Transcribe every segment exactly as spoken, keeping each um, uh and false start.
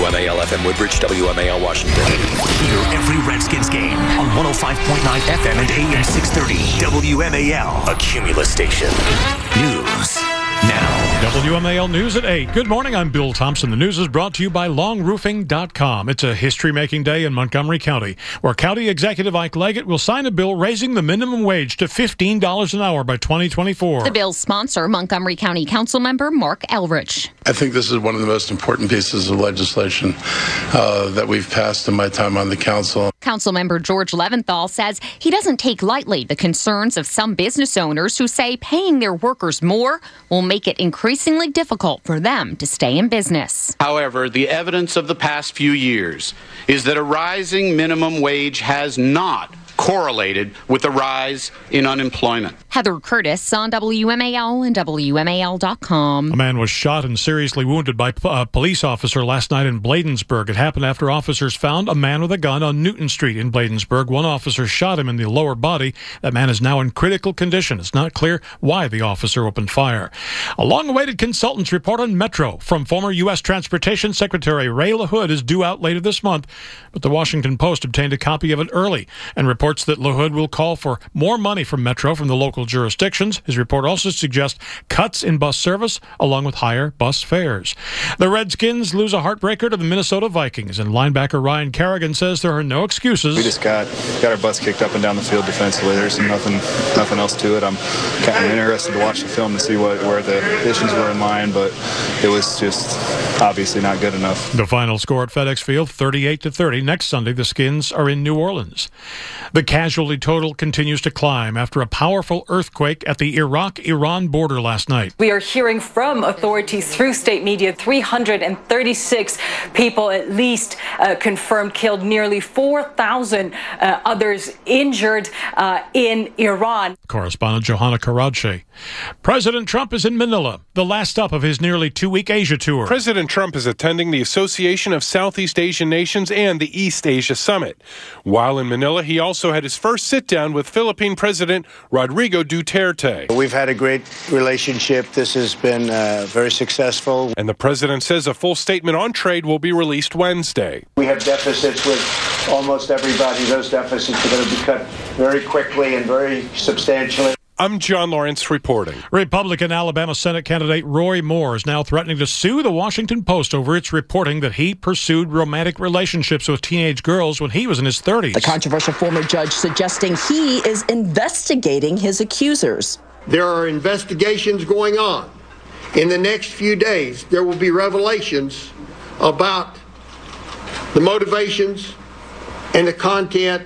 M A L F M Woodbridge, W M A L Washington. Hear every Redskins game on one oh five point nine F M and A M six thirty. W M A L, a Cumulus station. News now. W M A L News at eight. Good morning, I'm Bill Thompson. The news is brought to you by long roofing dot com. It's a history-making day in Montgomery County, where County Executive Ike Leggett will sign a bill raising the minimum wage to fifteen dollars an hour by twenty twenty-four. The bill's sponsor, Montgomery County Councilmember Mark Elrich. I think this is one of the most important pieces of legislation uh, that we've passed in my time on the council. Councilmember George Leventhal says he doesn't take lightly the concerns of some business owners who say paying their workers more will make it increasingly difficult for them to stay in business. However, the evidence of the past few years is that a rising minimum wage has not correlated with the rise in unemployment. Heather Curtis on W M A L and W M A L dot com. A man was shot and seriously wounded by a police officer last night in Bladensburg. It happened after officers found a man with a gun on Newton Street in Bladensburg. One officer shot him in the lower body. That man is now in critical condition. It's not clear why the officer opened fire. A long-awaited consultant's report on Metro from former U S Transportation Secretary Ray LaHood is due out later this month, but the Washington Post obtained a copy of it early and reports that LaHood will call for more money from Metro from the local jurisdictions. His report also suggests cuts in bus service along with higher bus fares. The Redskins lose a heartbreaker to the Minnesota Vikings, and linebacker Ryan Kerrigan says there are no excuses. We just got got our butts kicked up and down the field defensively. There's nothing nothing else to it. I'm kind of interested to watch the film to see what where the issues were in line, but it was just obviously not good enough. The final score at FedEx Field, thirty-eight to thirty. Next Sunday, the Skins are in New Orleans. The casualty total continues to climb after a powerful earthquake at the Iraq-Iran border last night. We are hearing from authorities through state media, three hundred thirty-six people at least uh, confirmed killed, nearly four thousand uh, others injured uh, in Iran. Correspondent Johanna Karadshe. President Trump is in Manila, the last stop of his nearly two-week Asia tour. President Trump is attending the Association of Southeast Asian Nations and the East Asia Summit. While in Manila, he also had his first sit-down with Philippine President Rodrigo Duterte. We've had a great relationship. This has been uh, very successful. And the president says a full statement on trade will be released Wednesday. We have deficits with almost everybody. Those deficits are going to be cut very quickly and very substantially. I'm John Lawrence reporting. Republican Alabama Senate candidate Roy Moore is now threatening to sue the Washington Post over its reporting that he pursued romantic relationships with teenage girls when he was in his thirties. The controversial former judge suggesting he is investigating his accusers. There are investigations going on. In the next few days, there will be revelations about the motivations and the content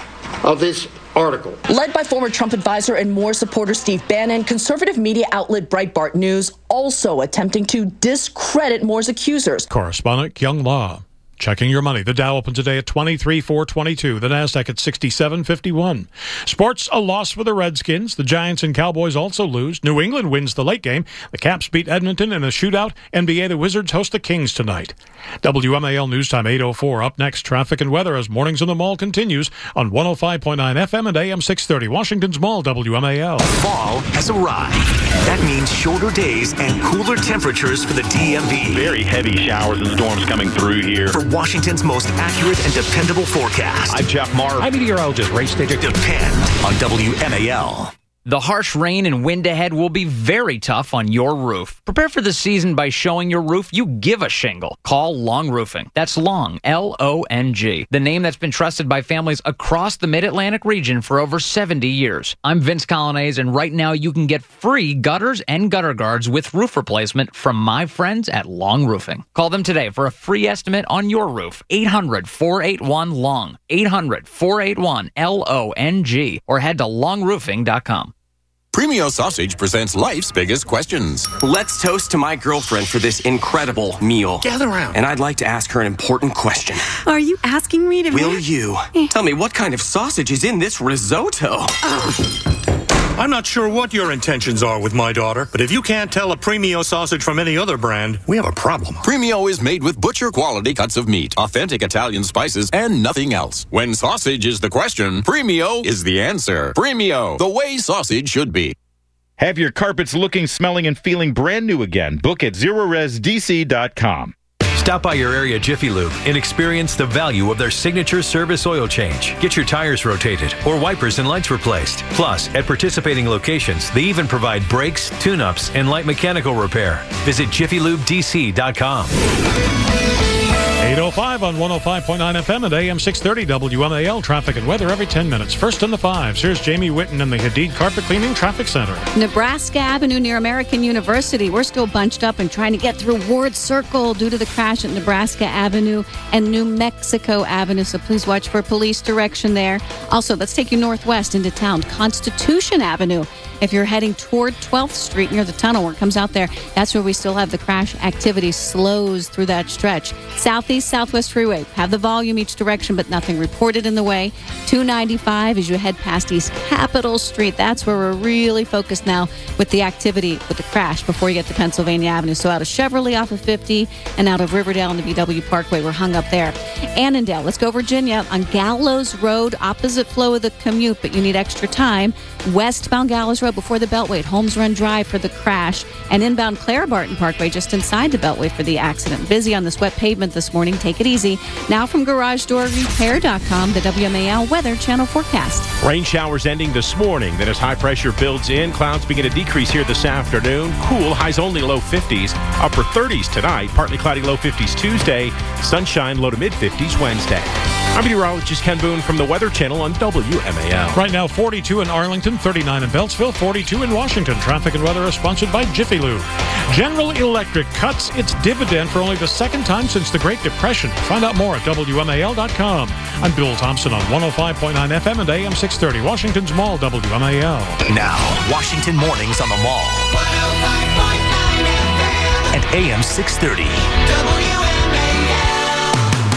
of this article. Led by former Trump advisor and Moore supporter Steve Bannon, conservative media outlet Breitbart News also attempting to discredit Moore's accusers. Correspondent Kyung La. Checking your money. The Dow opens today at twenty-three four twenty-two. The Nasdaq at sixty-seven fifty-one. Sports, a loss for the Redskins. The Giants and Cowboys also lose. New England wins the late game. The Caps beat Edmonton in a shootout. N B A, the Wizards host the Kings tonight. W M A L News Time eight oh four. Up next, traffic and weather as Mornings in the Mall continues on one oh five point nine F M and A M six thirty. Washington's Mall, W M A L. Fall has arrived. That means shorter days and cooler temperatures for the D M V. Very heavy showers and storms coming through here. For Washington's most accurate and dependable forecast. I'm Jeff Marr. I'm meteorologist Ray Stager. Depend on W M A L. The harsh rain and wind ahead will be very tough on your roof. Prepare for the season by showing your roof you give a shingle. Call Long Roofing. That's Long, L O N G. The name that's been trusted by families across the Mid-Atlantic region for over seventy years. I'm Vince Colonnese, and right now you can get free gutters and gutter guards with roof replacement from my friends at Long Roofing. Call them today for a free estimate on your roof. eight hundred four eight one LONG. eight hundred four eight one L O N G. Or head to long roofing dot com. Premio Sausage presents life's biggest questions. Let's toast to my girlfriend for this incredible meal. Gather around. And I'd like to ask her an important question. Are you asking me to... Will you tell me what kind of sausage is in this risotto? Oh. I'm not sure what your intentions are with my daughter, but if you can't tell a Premio sausage from any other brand, we have a problem. Premio is made with butcher-quality cuts of meat, authentic Italian spices, and nothing else. When sausage is the question, Premio is the answer. Premio, the way sausage should be. Have your carpets looking, smelling, and feeling brand new again. Book at zero res d c dot com. Stop by your area Jiffy Lube and experience the value of their signature service oil change. Get your tires rotated or wipers and lights replaced. Plus, at participating locations, they even provide brakes, tune-ups, and light mechanical repair. Visit jiffy lube d c dot com. eight oh five on one oh five point nine F M and A M six thirty W M A L. Traffic and weather every ten minutes. First in the fives. Here's Jamie Whitten in the Hadid Carpet Cleaning Traffic Center. Nebraska Avenue near American University. We're still bunched up and trying to get through Ward Circle due to the crash at Nebraska Avenue and New Mexico Avenue. So please watch for police direction there. Also, let's take you northwest into town. Constitution Avenue. If you're heading toward twelfth Street near the tunnel where it comes out there, that's where we still have the crash activity slows through that stretch. Southeast, Southwest Freeway, have the volume each direction, but nothing reported in the way. two ninety-five as you head past East Capitol Street. That's where we're really focused now with the activity, with the crash before you get to Pennsylvania Avenue. So out of Chevrolet off of fifty and out of Riverdale and the B W Parkway, we're hung up there. Annandale, let's go Virginia on Gallows Road, opposite flow of the commute, but you need extra time. Westbound Gallows Road before the Beltway at Holmes Run Drive for the crash, and inbound Claire Barton Parkway just inside the Beltway for the accident. Busy on this wet pavement this morning. Take it easy. Now from garage door repair dot com, the W M A L Weather Channel forecast. Rain showers ending this morning. Then as high pressure builds in, clouds begin to decrease here this afternoon. Cool, highs only low fifties. Upper thirties tonight. Partly cloudy low fifties Tuesday. Sunshine low to mid fifties Wednesday. I'm meteorologist Ken Boone from the Weather Channel on W M A L. Right now, forty-two in Arlington, thirty-nine in Beltsville, forty-two in Washington. Traffic and weather is sponsored by Jiffy Lube. General Electric cuts its dividend for only the second time since the Great Depression. Find out more at W M A L dot com. I'm Bill Thompson on one oh five point nine F M and A M six thirty. Washington's Mall, W M A L. Now, Washington Mornings on the Mall. one oh five point nine F M. And A M six thirty. W M A L.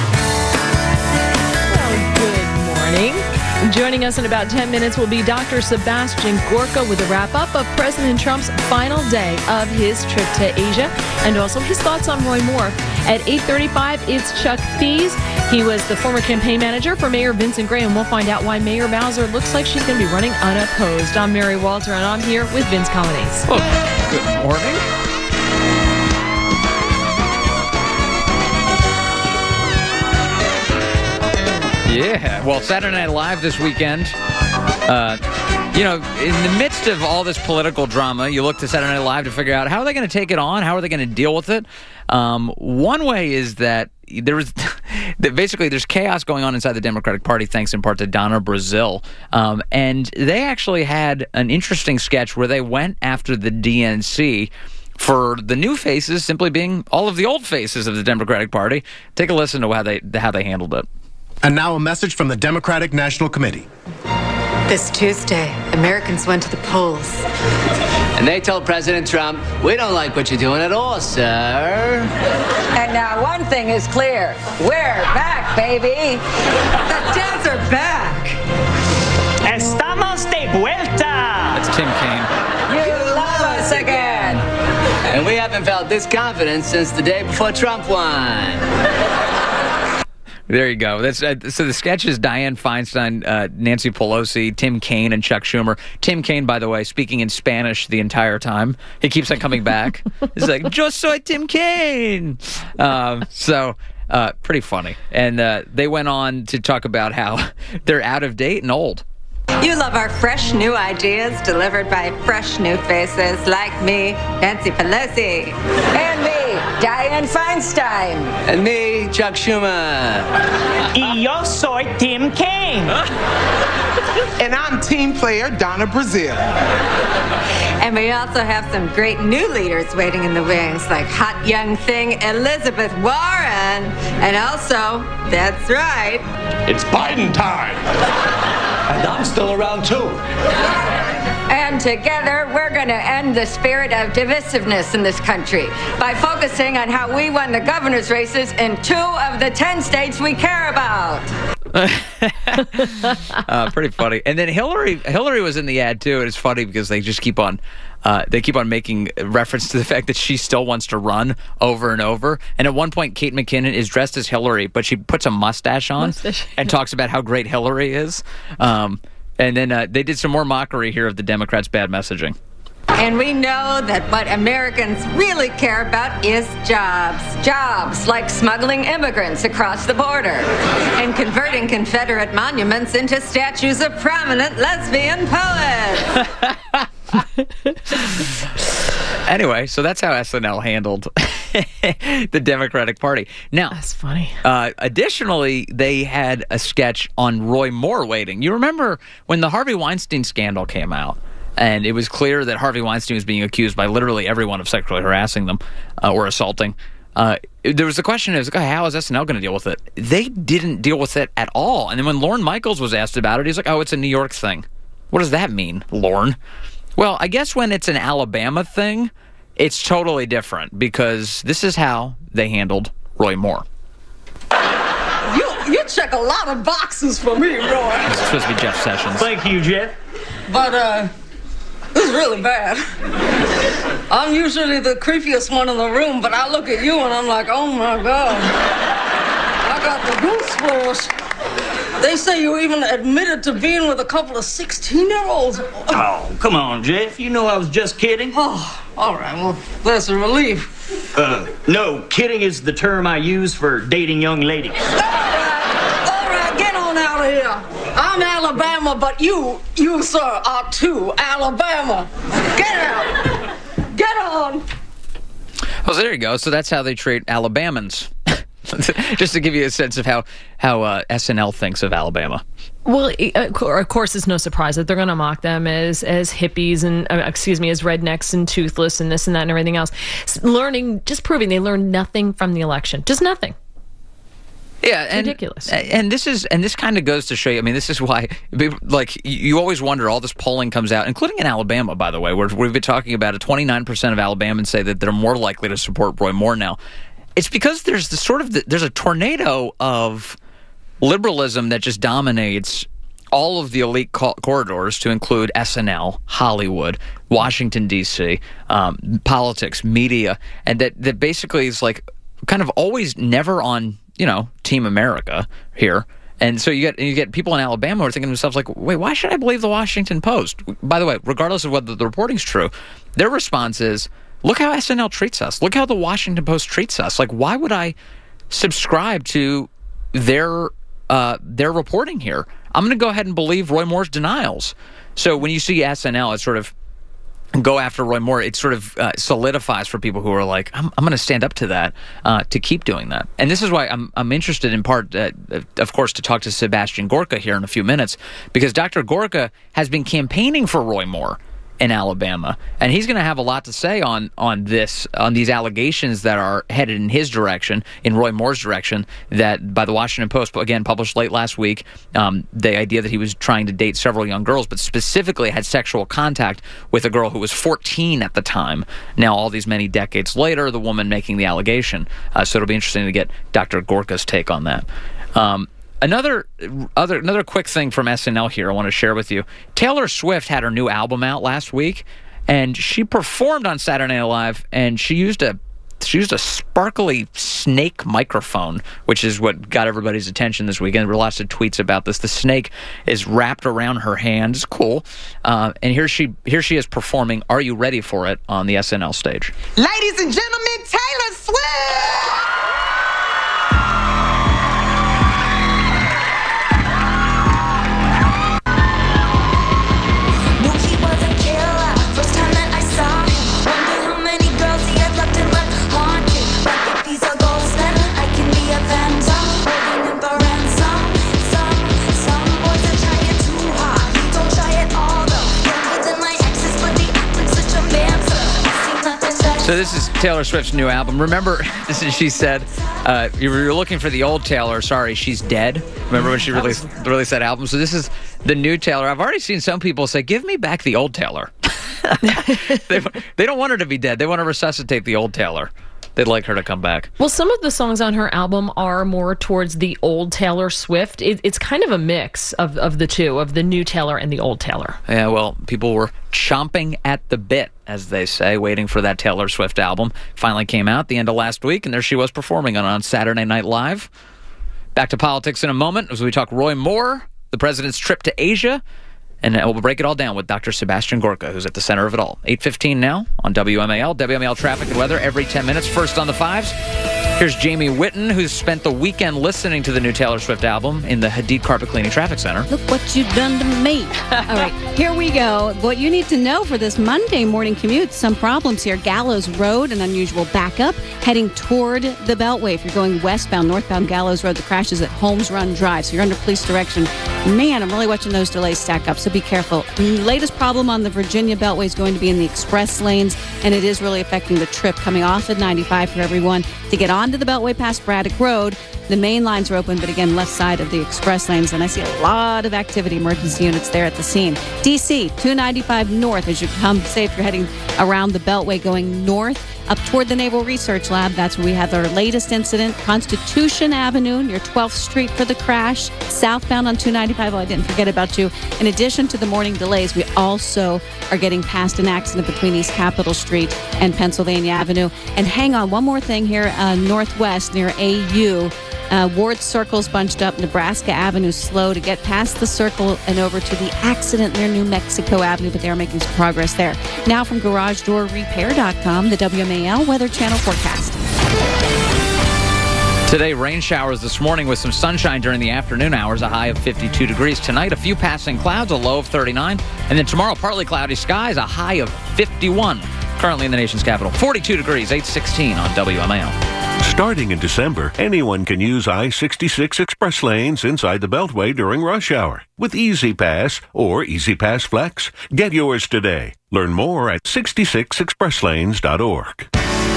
Well, good morning. Joining us in about ten minutes will be Doctor Sebastian Gorka with a wrap-up of President Trump's final day of his trip to Asia and also his thoughts on Roy Moore. At eight thirty-five, it's Chuck Thies. He was the former campaign manager for Mayor Vincent Gray, and we'll find out why Mayor Bowser looks like she's going to be running unopposed. I'm Mary Walter, and I'm here with Vince Colonnese. Oh, good morning. Yeah, well, Saturday Night Live this weekend. Uh, you know, in the midst of all this political drama, you look to Saturday Night Live to figure out how are they going to take it on? How are they going to deal with it? Um, one way is that there was that basically there's chaos going on inside the Democratic Party, thanks in part to Donna Brazile. Um, and they actually had an interesting sketch where they went after the D N C for the new faces simply being all of the old faces of the Democratic Party. Take a listen to how they how they handled it. And now a message from the Democratic National Committee. This Tuesday, Americans went to the polls. And they told President Trump, we don't like what you're doing at all, sir. And now one thing is clear. We're back, baby. The Dems are back. Estamos de vuelta. That's Tim Kaine. You love us again. And we haven't felt this confident since the day before Trump won. There you go. That's uh, so the sketch is Dianne Feinstein, uh, Nancy Pelosi, Tim Kaine, and Chuck Schumer. Tim Kaine, by the way, speaking in Spanish the entire time. He keeps on coming back. He's like, "Yo soy Tim Kaine." Um, so uh, pretty funny. And uh, they went on to talk about how they're out of date and old. You love our fresh new ideas delivered by fresh new faces like me, Nancy Pelosi. And me, Dianne Feinstein. And me, Chuck Schumer. Y yo soy Tim Kaine. And I'm team player Donna Brazile. And we also have some great new leaders waiting in the wings, like hot young thing Elizabeth Warren. And also, that's right, it's Biden time. And I'm still around too. And together, we're going to end the spirit of divisiveness in this country by focusing on how we won the governor's races in two of the ten states we care about. uh, pretty funny. And then Hillary Hillary was in the ad too, and it's funny because they just keep on uh, they keep on making reference to the fact that she still wants to run over and over. And at one point, Kate McKinnon is dressed as Hillary, but she puts a mustache on mustache. and talks about how great Hillary is. Um, and then uh, they did some more mockery here of the Democrats' bad messaging. And we know that what Americans really care about is jobs. Jobs like smuggling immigrants across the border and converting Confederate monuments into statues of prominent lesbian poets. Anyway, so that's how S N L handled the Democratic Party. Now, that's funny. Uh, additionally, they had a sketch on Roy Moore waiting. You remember when the Harvey Weinstein scandal came out, and it was clear that Harvey Weinstein was being accused by literally everyone of sexually harassing them uh, or assaulting. Uh, there was the question is, okay, how is S N L going to deal with it? They didn't deal with it at all. And then when Lorne Michaels was asked about it, he's like, oh, it's a New York thing. What does that mean, Lorne? Well, I guess when it's an Alabama thing, it's totally different because this is how they handled Roy Moore. You you check a lot of boxes for me, Roy. This is supposed to be Jeff Sessions. Thank you, Jeff. But, uh, this is really bad. I'm usually the creepiest one in the room, but I look at you and I'm like, oh my God. I got the goosebumps. They say you even admitted to being with a couple of sixteen-year-olds. Oh, come on, Jeff. You know I was just kidding. Oh, all right. Well, that's a relief. Uh, no, kidding is the term I use for dating young ladies. All right. All right, get on out of here. I'm Alabama, but you, you, sir, are too Alabama. Get out. Get on. Well, so there you go. So that's how they treat Alabamans. Just to give you a sense of how how uh, S N L thinks of Alabama. Well, of course, it's no surprise that they're going to mock them as as hippies and uh, excuse me, as rednecks and toothless and this and that and everything else. Learning, just proving they learned nothing from the election, just nothing. Yeah, it's and, ridiculous. And this is and this kind of goes to show you. I mean, this is why, like, you always wonder. All this polling comes out, including in Alabama, by the way, where we've been talking about it. twenty-nine percent of Alabamans say that they're more likely to support Roy Moore now. It's because there's this sort of there's a tornado of liberalism that just dominates all of the elite co- corridors, to include S N L, Hollywood, Washington D C, um, politics, media, and that that basically is like kind of always never on, you know, Team America here. And so you get you get people in Alabama who are thinking to themselves like, wait, why should I believe the Washington Post? By the way, regardless of whether the reporting's true, their response is, look how S N L treats us. Look how the Washington Post treats us. Like, why would I subscribe to their uh, their reporting here? I'm going to go ahead and believe Roy Moore's denials. So when you see S N L, it sort of go after Roy Moore. It sort of uh, solidifies for people who are like, I'm, I'm going to stand up to that, uh, to keep doing that. And this is why I'm I'm interested in part, uh, of course, to talk to Sebastian Gorka here in a few minutes, because Doctor Gorka has been campaigning for Roy Moore in Alabama, and he's going to have a lot to say on on this, on these allegations that are headed in his direction, in Roy Moore's direction, that by the Washington Post, again, published late last week, um, the idea that he was trying to date several young girls, but specifically had sexual contact with a girl who was fourteen at the time. Now, all these many decades later, the woman making the allegation. Uh, so it'll be interesting to get Doctor Gorka's take on that. Um, Another other another quick thing from S N L here I want to share with you. Taylor Swift had her new album out last week, and she performed on Saturday Night Live, and she used a she used a sparkly snake microphone, which is what got everybody's attention this weekend. There were lots of tweets about this. The snake is wrapped around her hand. It's cool. Uh, and here she here she is performing Are You Ready For It on the S N L stage. Ladies and gentlemen, Taylor Swift! So this is Taylor Swift's new album. Remember, this is, she said, uh, you were looking for the old Taylor. Sorry, she's dead. Remember when she released, released that album? So this is the new Taylor. I've already seen some people say, give me back the old Taylor. they, they don't want her to be dead. They want to resuscitate the old Taylor. They'd like her to come back. Well, some of the songs on her album are more towards the old Taylor Swift. It, it's kind of a mix of, of the two, of the new Taylor and the old Taylor. Yeah, well, people were chomping at the bit, as they say, waiting for that Taylor Swift album. Finally came out the end of last week, and there she was performing on, on Saturday Night Live. Back to politics in a moment as we talk Roy Moore, the president's trip to Asia, And we'll break it all down with Doctor Sebastian Gorka, who's at the center of it all. eight fifteen now on W M A L. W M A L traffic and weather every ten minutes. First on the fives. Here's Jamie Whitten, who's spent the weekend listening to the new Taylor Swift album in the Hadid Carpet Cleaning Traffic Center. Look what you've done to me. All right, here we go. What you need to know for this Monday morning commute, some problems here. Gallows Road, an unusual backup, heading toward the Beltway. If you're going westbound, northbound Gallows Road, the crash is at Holmes Run Drive, so you're under police direction. Man, I'm really watching those delays stack up, so be careful. The latest problem on the Virginia Beltway is going to be in the express lanes, and it is really affecting the trip coming off at ninety-five for everyone to get onto the Beltway past Braddock Road. The main lines are open, but again, left side of the express lanes, and I see a lot of activity, emergency units there at the scene. D C, two ninety-five north as you come, say if you're heading around the Beltway going north, up toward the Naval Research Lab. That's where we have our latest incident. Constitution Avenue near twelfth Street for the crash. Southbound on two ninety-five. Oh, I didn't forget about you. In addition to the morning delays, we also are getting past an accident between East Capitol Street and Pennsylvania Avenue. And hang on, one more thing here, uh, northwest near A U. Uh, Ward Circle's bunched up. Nebraska Avenue slow to get past the circle and over to the accident near New Mexico Avenue, but they are making some progress there. Now from Garage Door Repair dot com, the W M A L Weather Channel forecast. Today, rain showers this morning with some sunshine during the afternoon hours, a high of fifty-two degrees. Tonight, a few passing clouds, a low of thirty-nine. And then tomorrow, partly cloudy skies, a high of fifty-one. Currently in the nation's capital, forty-two degrees, eight sixteen on W M A L. Starting in December, anyone can use I sixty-six express lanes inside the Beltway during rush hour with Easy Pass or Easy Pass Flex. Get yours today. Learn more at sixty-six express lanes dot org.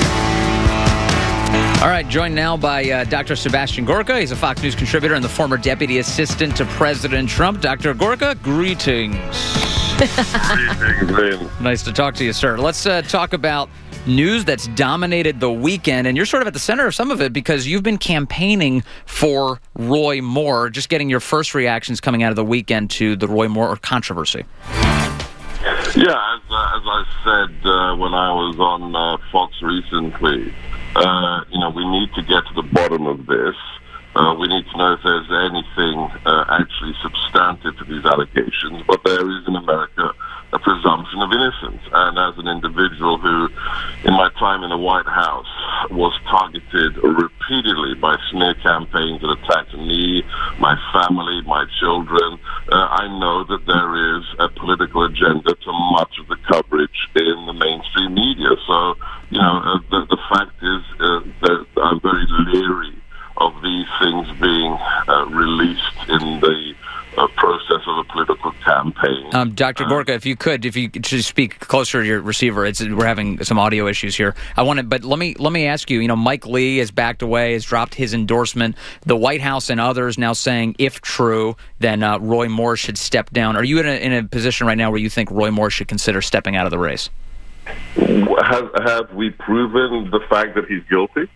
All right, joined now by uh, Doctor Sebastian Gorka. He's a Fox News contributor and the former deputy assistant to President Trump. Doctor Gorka, greetings. Greetings, Lynn. Nice to talk to you, sir. Let's uh, talk about news that's dominated the weekend, and you're sort of at the center of some of it because you've been campaigning for Roy Moore. Just getting your first reactions coming out of the weekend to the Roy Moore controversy. Yeah, as, uh, as I said uh, when I was on uh, Fox recently, uh, you know, we need to get to the bottom of this. Uh, we need to know if there's anything uh, actually substantive to these allegations, but there is in America a presumption of innocence. And as an individual who, in my time in the White House, was targeted repeatedly by smear campaigns that attacked me, my family, my children, uh, I know that there is a political agenda to much of the coverage in the mainstream media. So, you know, uh, the, the fact is uh, that I'm very leery of these things being uh, released in the uh, process of a political campaign. Um, Doctor Gorka, if you could, if you could just speak closer to your receiver, it's we're having some audio issues here. I want to, but let me let me ask you. You know, Mike Lee has backed away, has dropped his endorsement. The White House and others now saying, if true, then uh, Roy Moore should step down. Are you in a, in a position right now where you think Roy Moore should consider stepping out of the race? Have, have we proven the fact that he's guilty?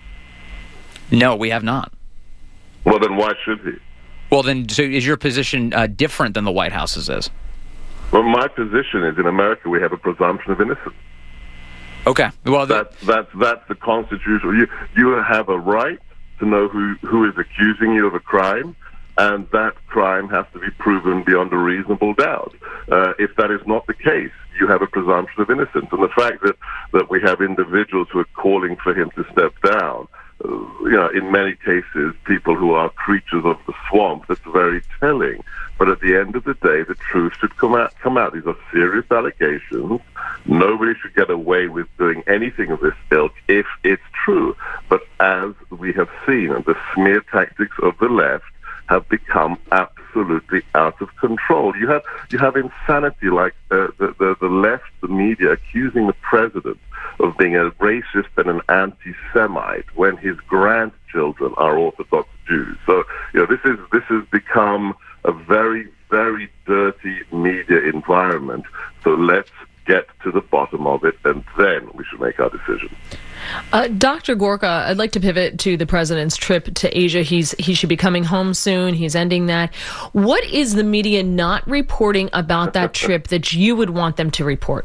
No, we have not. Well, then why should he? Well, then, so is your position uh, different than the White House's is? Well, my position is in America we have a presumption of innocence. Okay. Well, the- that's that's that's the constitutional. You you have a right to know who who is accusing you of a crime, and that crime has to be proven beyond a reasonable doubt. Uh, if that is not the case, you have a presumption of innocence, and the fact that that we have individuals who are calling for him to step down. Uh, you know, in many cases, people who are creatures of the swamp, that's very telling. But at the end of the day, the truth should come out. Come out. These are serious allegations. Nobody should get away with doing anything of this ilk if it's true. But as we have seen, the smear tactics of the left have become absolutely out of control. You have you have insanity like uh, the, the the left, the media accusing the president of being a racist and an anti-Semite when his grandchildren are Orthodox Jews. So you know this is this has become a very very dirty media environment. So let's get to the bottom of it, and then we should make our decision. Uh, Doctor Gorka, I'd like to pivot to the president's trip to Asia. He's he should be coming home soon. He's ending that. What is the media not reporting about that trip that you would want them to report?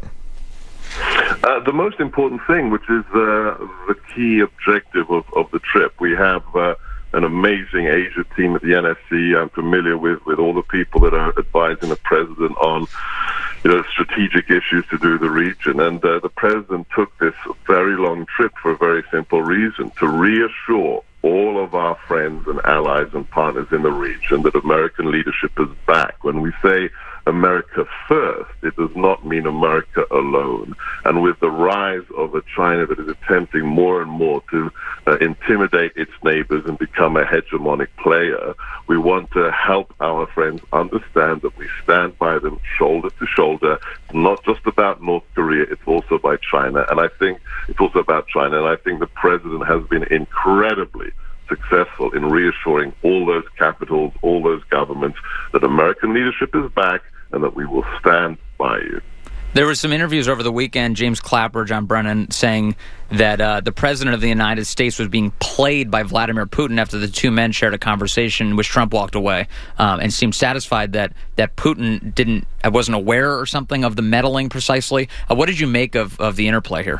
Uh, the most important thing, which is uh, the key objective of, of the trip, we have uh, an amazing Asia team at the N S C. I'm familiar with, with all the people that are advising the president on, you know, strategic issues to do with the region. And uh, the president took this very long trip for a very simple reason, to reassure all of our friends and allies and partners in the region that American leadership is back. When we say America first, it does not mean America alone. And with the rise of a China that is attempting more and more to uh, intimidate its neighbors and become a hegemonic player, we want to help our friends understand that we stand by them shoulder to shoulder. It's not just about North Korea, it's also by China. And I think it's also about China. And I think the president has been incredibly successful in reassuring all those capitals, all those governments, that American leadership is back and that we will stand by you. There were some interviews over the weekend, James Clapper, John Brennan, saying that uh, the president of the United States was being played by Vladimir Putin after the two men shared a conversation in which Trump walked away um, and seemed satisfied that, that Putin didn't wasn't aware or something of the meddling precisely. Uh, what did you make of, of the interplay here?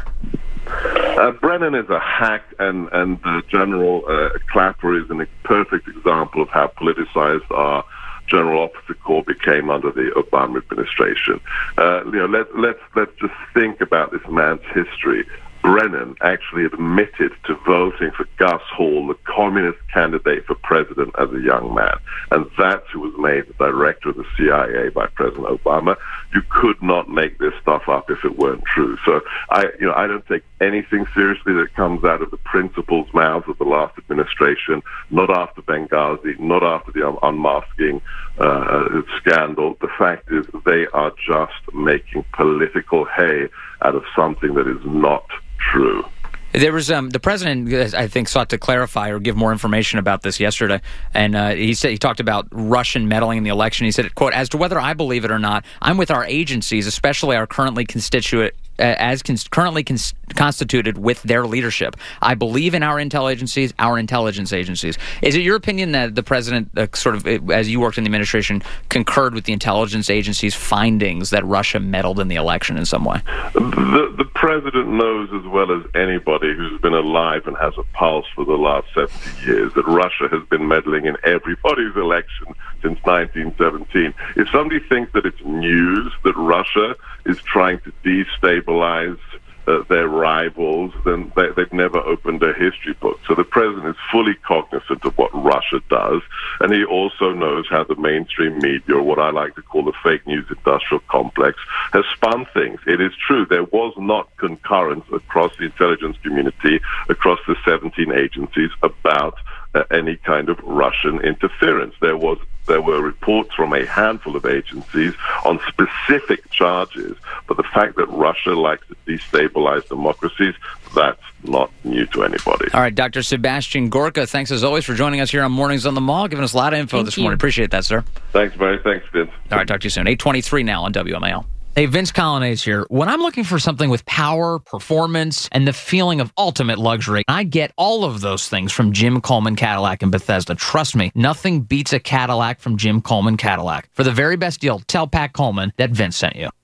Uh, Brennan is a hack, and, and uh, General uh, Clapper is a perfect example of how politicized our General Officer Corps became under the Obama administration. Uh, you know, let, let's, let's just think about this man's history. Brennan actually admitted to voting for Gus Hall, the communist candidate for president, as a young man. And that's who was made the director of the C I A by President Obama. You could not make this stuff up if it weren't true. So I, you know, I don't take anything seriously that comes out of the principals' mouths of the last administration, not after Benghazi, not after the un- unmasking uh, scandal. The fact is they are just making political hay out of something that is not true. There was um, the president, I think, sought to clarify or give more information about this yesterday, and uh, he said he talked about Russian meddling in the election. He said, "quote As to whether I believe it or not, I'm with our agencies, especially our currently constituent." Uh, as con- currently con- constituted with their leadership. I believe in our intel agencies, our intelligence agencies. Is it your opinion that the president, uh, sort of, as you worked in the administration, concurred with the intelligence agencies' findings that Russia meddled in the election in some way? The, the president knows as well as anybody who's been alive and has a pulse for the last seventy years that Russia has been meddling in everybody's election since nineteen seventeen. If somebody thinks that it's news that Russia is trying to destabilize uh, their rivals, then they, they've never opened a history book. So the president is fully cognizant of what Russia does, and he also knows how the mainstream media, or what I like to call the fake news industrial complex, has spun things. It is true, there was not concurrence across the intelligence community, across the seventeen agencies, about uh, any kind of Russian interference. There was There were reports from a handful of agencies on specific charges, but the fact that Russia likes to destabilize democracies, that's not new to anybody. All right, Doctor Sebastian Gorka, thanks as always for joining us here on Mornings on the Mall, giving us a lot of info Thank this you. morning. Appreciate that, sir. Thanks, Barry. Thanks, Vince. All right, talk to you soon. eight twenty-three now on W M A L. Hey, Vince Colonnese here. When I'm looking for something with power, performance, and the feeling of ultimate luxury, I get all of those things from Jim Coleman Cadillac in Bethesda. Trust me, nothing beats a Cadillac from Jim Coleman Cadillac. For the very best deal, tell Pat Coleman that Vince sent you.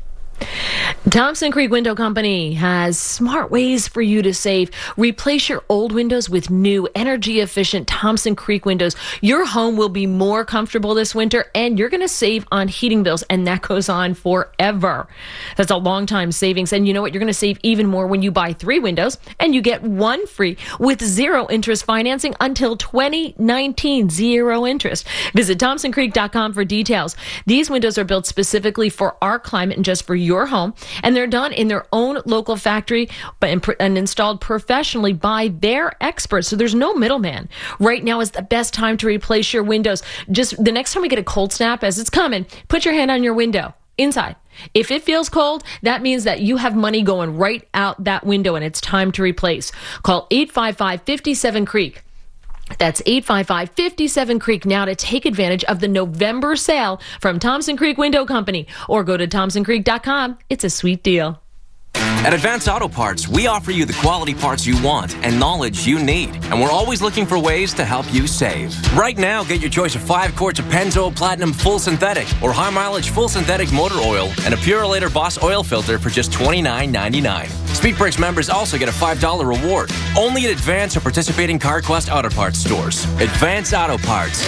Thompson Creek Window Company has smart ways for you to save. Replace your old windows with new, energy-efficient Thompson Creek windows. Your home will be more comfortable this winter, and you're going to save on heating bills, and that goes on forever. That's a long-time savings, and you know what? You're going to save even more when you buy three windows, and you get one free with zero-interest financing until twenty nineteen. Zero interest. Visit Thompson Creek dot com for details. These windows are built specifically for our climate and just for your home. And they're done in their own local factory but and installed professionally by their experts. So there's no middleman. Right now is the best time to replace your windows. Just the next time we get a cold snap, as it's coming, put your hand on your window inside. If it feels cold, that means that you have money going right out that window and it's time to replace. Call eight five five, five seven, creek. That's eight five five, five seven, creek now to take advantage of the November sale from Thompson Creek Window Company, or go to Thompson Creek dot com. It's a sweet deal. At Advance Auto Parts, we offer you the quality parts you want and knowledge you need. And we're always looking for ways to help you save. Right now, get your choice of five quarts of Pennzoil Platinum Full Synthetic or High Mileage Full Synthetic Motor Oil and a Purolator Boss Oil Filter for just twenty-nine ninety-nine. Speed Brakes members also get a five dollar reward. Only at Advance or participating CarQuest Auto Parts stores. Advance Auto Parts,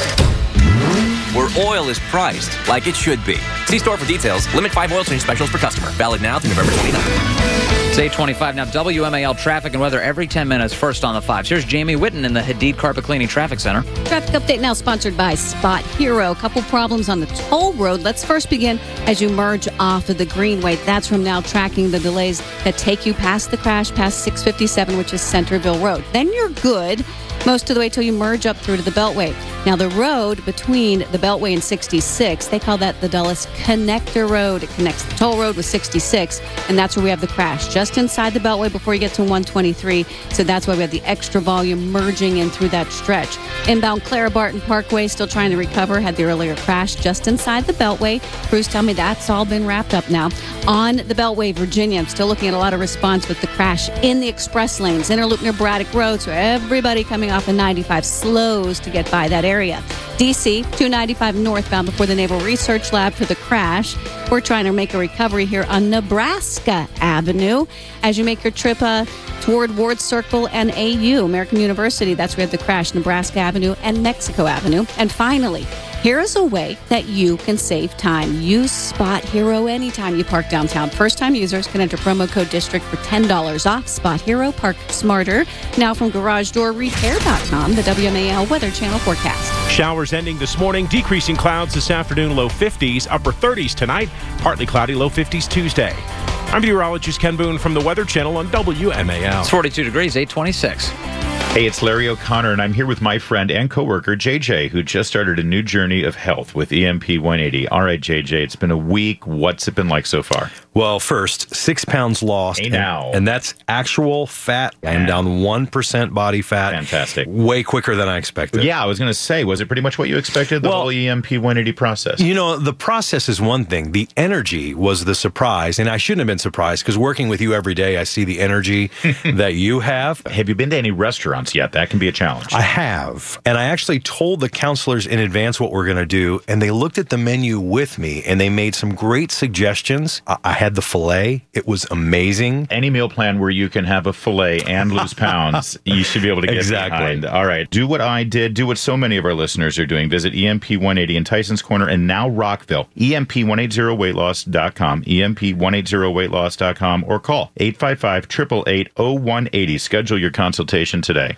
where oil is priced like it should be. See store for details. Limit five oil change specials per customer. Valid now through November twenty-ninth. It's eight twenty-five now. W M A L traffic and weather every ten minutes. First on the fives. Here's Jamie Whitten in the Hadid Carpet Cleaning Traffic Center. Traffic update now sponsored by Spot Hero. Couple problems on the toll road. Let's first begin as you merge off of the Greenway. That's from now tracking the delays that take you past the crash, past six fifty-seven, which is Centerville Road. Then you're good most of the way till you merge up through to the Beltway. Now, the road between the Beltway and sixty-six, they call that the Dulles Connector Road. It connects the toll road with sixty-six, and that's where we have the crash, just inside the Beltway before you get to one twenty-three. So that's why we have the extra volume merging in through that stretch. Inbound Clara Barton Parkway, still trying to recover, had the earlier crash just inside the Beltway. Crews tell me that's all been wrapped up now. On the Beltway, Virginia, I'm still looking at a lot of response with the crash in the express lanes. Interloop near Braddock Road, so everybody coming off of ninety-five slows to get by that area. D C, two ninety-five northbound before the Naval Research Lab for the crash. We're trying to make a recovery here on Nebraska Avenue. As you make your trip uh, toward Ward Circle and A U, American University, that's where we have the crash, Nebraska Avenue and Mexico Avenue. And finally, here is a way that you can save time. Use Spot Hero anytime you park downtown. First-time users can enter promo code DISTRICT for ten dollars off. Spot Hero, park smarter. Now from garage door repair dot com, the W M A L Weather Channel forecast. Showers ending this morning, decreasing clouds this afternoon, low fifties, upper thirties tonight, partly cloudy, low fifties Tuesday. I'm meteorologist Ken Boone from the Weather Channel on W M A L. It's forty-two degrees, eight twenty-six. Hey, it's Larry O'Connor, and I'm here with my friend and coworker, J J, who just started a new journey of health with E M P one eighty. All right, J J, it's been a week. What's it been like so far? Well, first, six pounds lost. Hey, and, now. and that's actual fat. I am down one percent body fat. Fantastic. Way quicker than I expected. Yeah, I was going to say, was it pretty much what you expected, the well, whole E M P one eighty process? You know, the process is one thing. The energy was the surprise, and I shouldn't have been surprised, because working with you every day, I see the energy that you have. Have you been to any restaurants yet? That can be a challenge. I have. And I actually told the counselors in advance what we're going to do, and they looked at the menu with me, and they made some great suggestions. I, I had the filet. It was amazing. Any meal plan where you can have a filet and lose pounds, you should be able to get exactly. behind. All right. Do what I did. Do what so many of our listeners are doing. Visit E M P one eighty in Tyson's Corner and now Rockville. E M P one eighty weight loss dot com. E M P one eighty weight loss dot com or call eight five five, eight eight eight, zero one eight zero. Schedule your consultation today.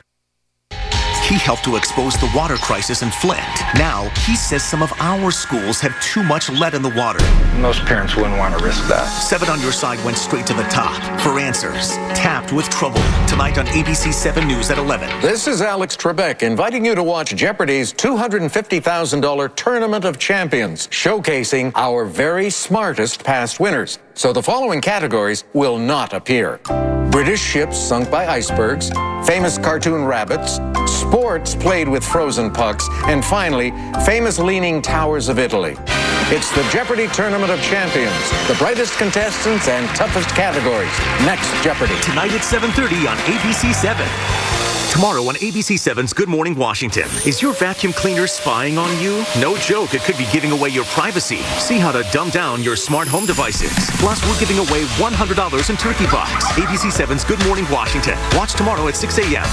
He helped to expose the water crisis in Flint. Now, he says some of our schools have too much lead in the water. Most parents wouldn't want to risk that. Seven on Your Side went straight to the top for answers. Tapped with Trouble. Tonight on A B C seven News at eleven. This is Alex Trebek inviting you to watch Jeopardy's two hundred fifty thousand dollars Tournament of Champions, showcasing our very smartest past winners. So the following categories will not appear: British ships sunk by icebergs, famous cartoon rabbits, sports played with frozen pucks, and finally, famous leaning towers of Italy. It's the Jeopardy Tournament of Champions, the brightest contestants and toughest categories. Next Jeopardy! Tonight at seven thirty on A B C seven. Tomorrow on A B C seven's Good Morning Washington. Is your vacuum cleaner spying on you? No joke, it could be giving away your privacy. See how to dumb down your smart home devices. Plus, we're giving away one hundred dollars in Turkey Bucks. A B C seven's Good Morning Washington. Watch tomorrow at six a.m.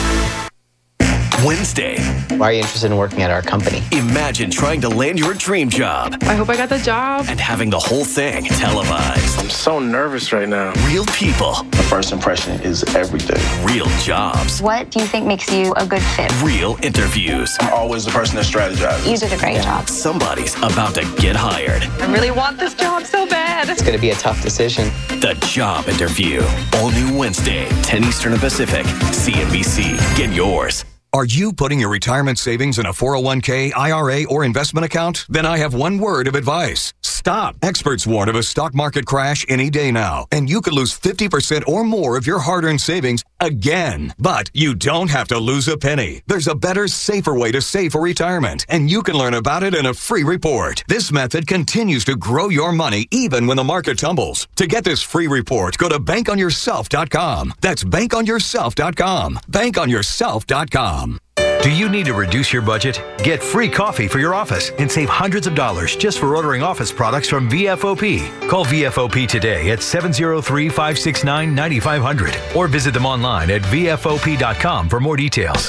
Wednesday. Why are you interested in working at our company? Imagine trying to land your dream job. I hope I got the job. And having the whole thing televised. I'm so nervous right now. Real people. The first impression is everything. Real jobs. What do you think makes you a good fit? Real interviews. I'm always the person that strategizes. You did a great job. Somebody's about to get hired. I really want this job so bad. It's going to be a tough decision. The Job Interview. All new Wednesday, ten Eastern and Pacific. C N B C. Get yours. Are you putting your retirement savings in a four oh one k, I R A, or investment account? Then I have one word of advice. stop. Experts warn of a stock market crash any day now, and you could lose fifty percent or more of your hard-earned savings again. But you don't have to lose a penny. There's a better, safer way to save for retirement, and you can learn about it in a free report. This method continues to grow your money even when the market tumbles. To get this free report, go to bank on yourself dot com. That's bank on yourself dot com. bank on yourself dot com. Do you need to reduce your budget? Get free coffee for your office and save hundreds of dollars just for ordering office products from V F O P. Call V F O P today at seven oh three, five six nine, nine five hundred or visit them online at V F O P dot com for more details.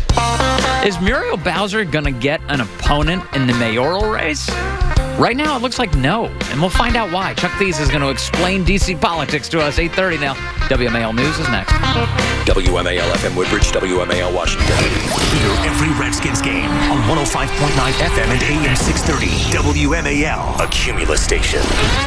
Is Muriel Bowser going to get an opponent in the mayoral race? Right now, it looks like no, and we'll find out why. Chuck Thies is going to explain D C politics to us. eight thirty now. W M A L News is next. W M A L F M Woodbridge, W M A L Washington. Hear every Redskins game on one oh five point nine F M and A M six thirty. W M A L, a Cumulus station.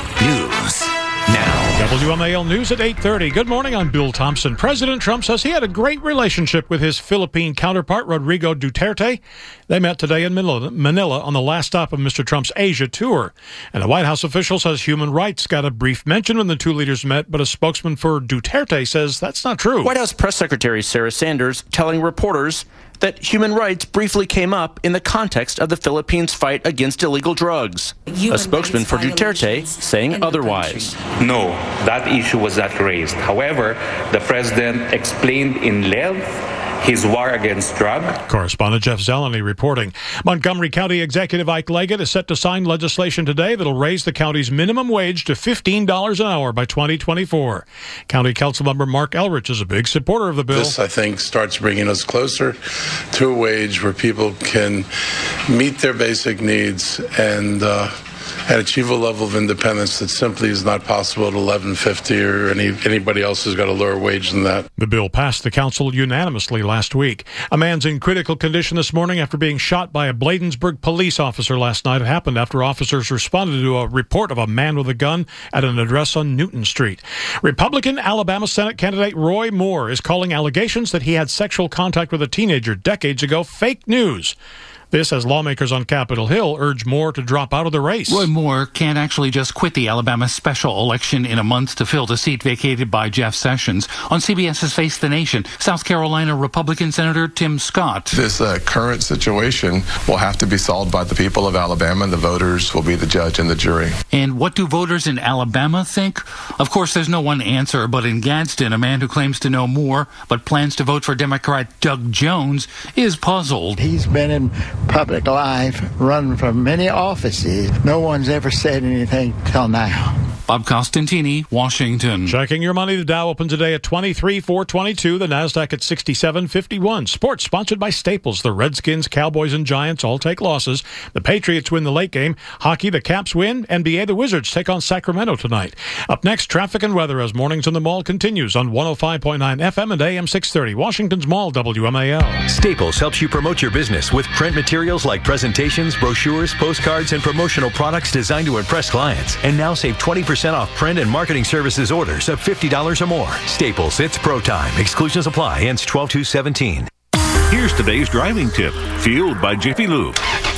News now. W M A L News at eight thirty. Good morning, I'm Bill Thompson. President Trump says he had a great relationship with his Philippine counterpart, Rodrigo Duterte. They met today in Manila, Manila on the last stop of Mister Trump's Asia tour. And a White House official says human rights got a brief mention when the two leaders met, but a spokesman for Duterte says that's not true. White House Press Secretary Sarah Sanders telling reporters that human rights briefly came up in the context of the Philippines' fight against illegal drugs. Human a spokesman for Duterte saying otherwise. No, that issue was not raised. However, the president explained in length his war against drug. Correspondent Jeff Zeleny reporting. Montgomery County Executive Ike Leggett is set to sign legislation today that'll raise the county's minimum wage to fifteen dollars an hour by twenty twenty-four. County Councilmember Mark Elrich is a big supporter of the bill. This, I think, starts bringing us closer to a wage where people can meet their basic needs and uh, and achieve a level of independence that simply is not possible at eleven fifty or any anybody else has got a lower wage than that. The bill passed the council unanimously last week. A man's in critical condition this morning after being shot by a Bladensburg police officer last night. It happened after officers responded to a report of a man with a gun at an address on Newton Street. Republican Alabama Senate candidate Roy Moore is calling allegations that he had sexual contact with a teenager decades ago fake news. This as lawmakers on Capitol Hill urge Moore to drop out of the race. Roy Moore can't actually just quit the Alabama special election in a month to fill the seat vacated by Jeff Sessions. On CBS's Face the Nation, South Carolina Republican Senator Tim Scott. This uh, current situation will have to be solved by the people of Alabama, and the voters will be the judge and the jury. And what do voters in Alabama think? Of course, there's no one answer, but in Gadsden, a man who claims to know more but plans to vote for Democrat Doug Jones is puzzled. He's been in public life, run for many offices. No one's ever said anything till now. Bob Costantini, Washington. Checking your money. The Dow opened today at twenty-three four twenty-two. The NASDAQ at sixty-seven fifty-one. Sports sponsored by Staples. The Redskins, Cowboys, and Giants all take losses. The Patriots win the late game. Hockey, the Caps win. N B A, the Wizards take on Sacramento tonight. Up next, traffic and weather as Mornings in the Mall continues on one oh five point nine F M and A M six thirty. Washington's Mall, W M A L. Staples helps you promote your business with print materials like presentations, brochures, postcards, and promotional products designed to impress clients. And now save twenty percent off print and marketing services orders of fifty dollars or more. Staples, it's pro time. Exclusions apply. Ends twelve two seventeen. Here's today's driving tip, fueled by Jiffy Lube.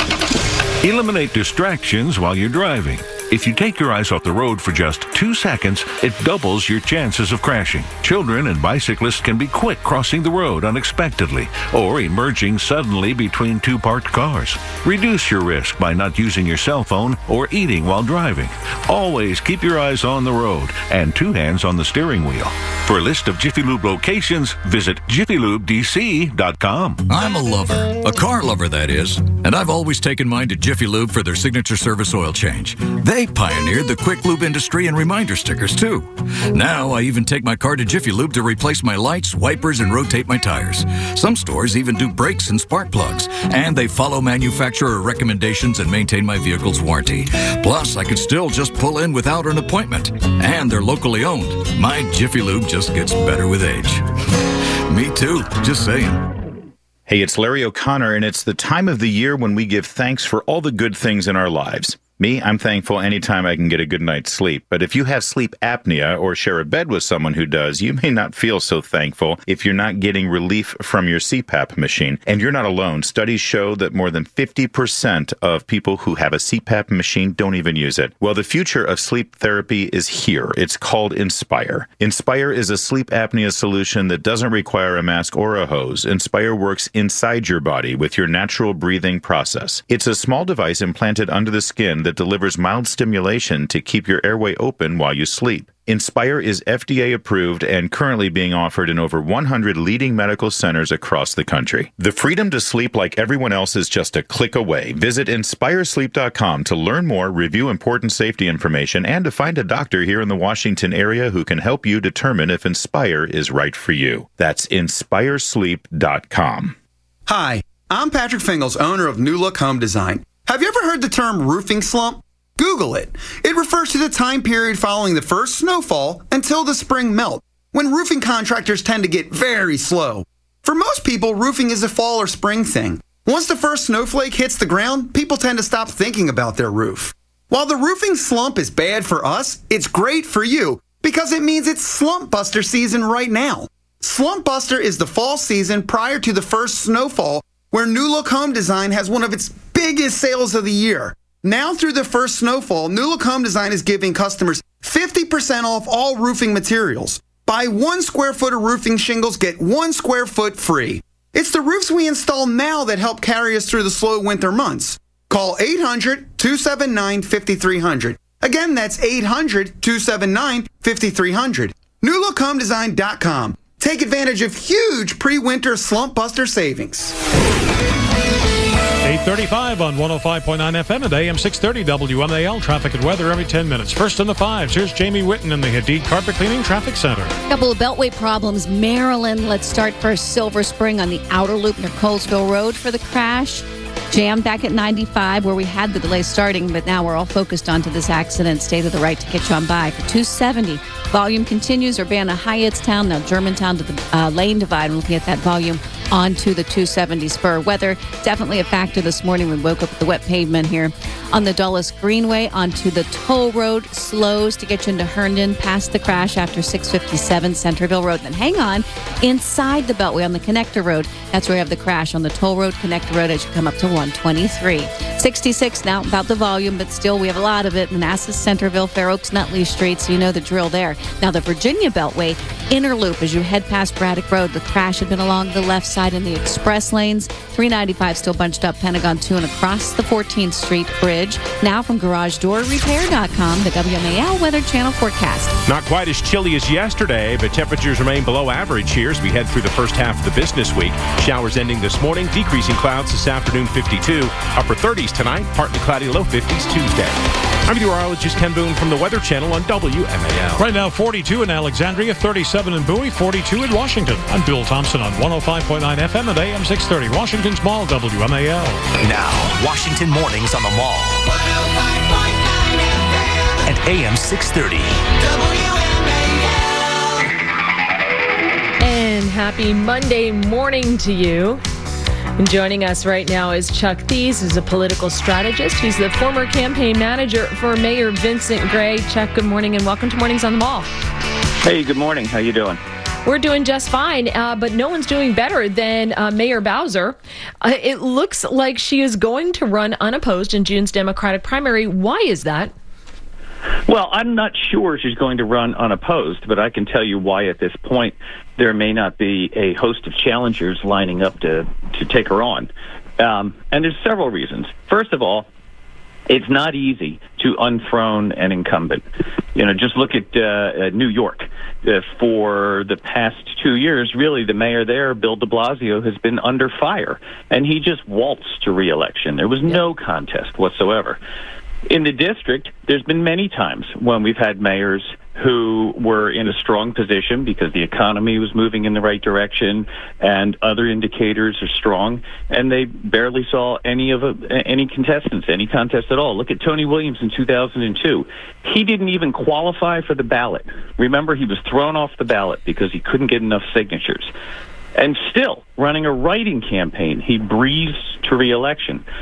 Eliminate distractions while you're driving. If you take your eyes off the road for just two seconds, it doubles your chances of crashing. Children and bicyclists can be quick crossing the road unexpectedly or emerging suddenly between two parked cars. Reduce your risk by not using your cell phone or eating while driving. Always keep your eyes on the road and two hands on the steering wheel. For a list of Jiffy Lube locations, visit jiffy lube d c dot com. I'm a lover, a car lover that is, and I've always taken mine to Jiffy Lube for their signature service oil change. They pioneered the quick lube industry and reminder stickers too. Now I even take my car to Jiffy Lube to replace my lights, wipers, and rotate my tires. Some stores even do brakes and spark plugs, and they follow manufacturer recommendations and maintain my vehicle's warranty. Plus, I can still just pull in without an appointment, and they're locally owned. My Jiffy Lube just gets better with age. Me too, just saying. Hey, it's Larry O'Connor, and it's the time of the year when we give thanks for all the good things in our lives. Me, I'm thankful anytime I can get a good night's sleep. But if you have sleep apnea or share a bed with someone who does, you may not feel so thankful if you're not getting relief from your C PAP machine. And you're not alone. Studies show that more than fifty percent of people who have a C PAP machine don't even use it. Well, the future of sleep therapy is here. It's called Inspire. Inspire is a sleep apnea solution that doesn't require a mask or a hose. Inspire works inside your body with your natural breathing process. It's a small device implanted under the skin that delivers mild stimulation to keep your airway open while you sleep. Inspire is F D A approved and currently being offered in over one hundred leading medical centers across the country. The freedom to sleep like everyone else is just a click away. Visit inspire sleep dot com to learn more, review important safety information, and to find a doctor here in the Washington area who can help you determine if Inspire is right for you. That's inspire sleep dot com. Hi, I'm Patrick Fingles, owner of New Look Home Design. Have you ever heard the term roofing slump? Google it. It refers to the time period following the first snowfall until the spring melt, when roofing contractors tend to get very slow. For most people, roofing is a fall or spring thing. Once the first snowflake hits the ground, people tend to stop thinking about their roof. While the roofing slump is bad for us, it's great for you because it means it's Slump Buster season right now. Slump Buster is the fall season prior to the first snowfall, where New Look Home Design has one of its biggest sales of the year. Now through the first snowfall, New Look Home Design is giving customers fifty percent off all roofing materials. Buy one square foot of roofing shingles, get one square foot free. It's the roofs we install now that help carry us through the slow winter months. Call eight hundred, two seven nine, five three zero zero. Again, that's eight hundred, two seven nine, five three zero zero. new look home design dot com. Take advantage of huge pre-winter slump buster savings. eight thirty-five on one oh five point nine F M and A M six thirty W M A L. Traffic and weather every ten minutes. First in the fives, here's Jamie Witten in the Hadid Carpet Cleaning Traffic Center. A couple of beltway problems. Maryland, let's start first. Silver Spring on the outer loop near Colesville Road for the crash. Jam back at ninety-five where we had the delay starting, but now we're all focused onto this accident. Stay to the right to get you on by. For two seventy, volume continues. Urbana Hyattstown, now Germantown to the uh, lane divide. We're looking at that volume onto the two seventy spur. Weather definitely a factor this morning. We woke up with the wet pavement here on the Dulles Greenway onto the toll road. Slows to get you into Herndon past the crash after six fifty-seven Centerville Road. Then hang on inside the Beltway on the Connector Road. That's where we have the crash on the toll road, Connector Road, as you come up to one twenty-three. sixty-six now, about the volume, but still we have a lot of it. Manassas, Centerville, Fair Oaks, Nutley Street, so you know the drill there. Now the Virginia Beltway, inner loop as you head past Braddock Road. The crash had been along the left side in the express lanes. three ninety-five still bunched up Pentagon two and across the fourteenth Street Bridge. Now from garage door repair dot com, the W M A L Weather Channel forecast. Not quite as chilly as yesterday, but temperatures remain below average here as we head through the first half of the business week. Showers ending this morning, decreasing clouds this afternoon, fifty-two. Upper thirties tonight, partly cloudy, low fifties Tuesday. I'm meteorologist Ken Boone from the Weather Channel on W M A L. Right now, forty-two in Alexandria, thirty-seven in Bowie, forty-two in Washington. I'm Bill Thompson on one oh five point nine F M and A M six thirty. Washington's Mall, W M A L. Now, Washington mornings on the Mall. one oh five point nine F M. And A M six thirty. W M A L. And happy Monday morning to you. And joining us right now is Chuck Thies, who's a political strategist. He's the former campaign manager for Mayor Vincent Gray. Chuck, good morning and welcome to Mornings on the Mall. Hey, good morning. How you doing? We're doing just fine, uh, but no one's doing better than uh, Mayor Bowser. Uh, it looks like she is going to run unopposed in June's Democratic primary. Why is that? Well, I'm not sure she's going to run unopposed, but I can tell you why at this point there may not be a host of challengers lining up to, to take her on. Um, and there's several reasons. First of all, it's not easy to unthrone an incumbent. You know, just look at uh, New York. Uh, for the past two years, really, the mayor there, Bill de Blasio, has been under fire, and he just waltzed to re-election. There was no contest whatsoever. In the district, there's been many times when we've had mayors who were in a strong position because the economy was moving in the right direction and other indicators are strong, and they barely saw any of a, any contestants, any contest at all. Look at Tony Williams in two thousand two. He didn't even qualify for the ballot. Remember, he was thrown off the ballot because he couldn't get enough signatures. And still, running a writing campaign, he breezed to re-election.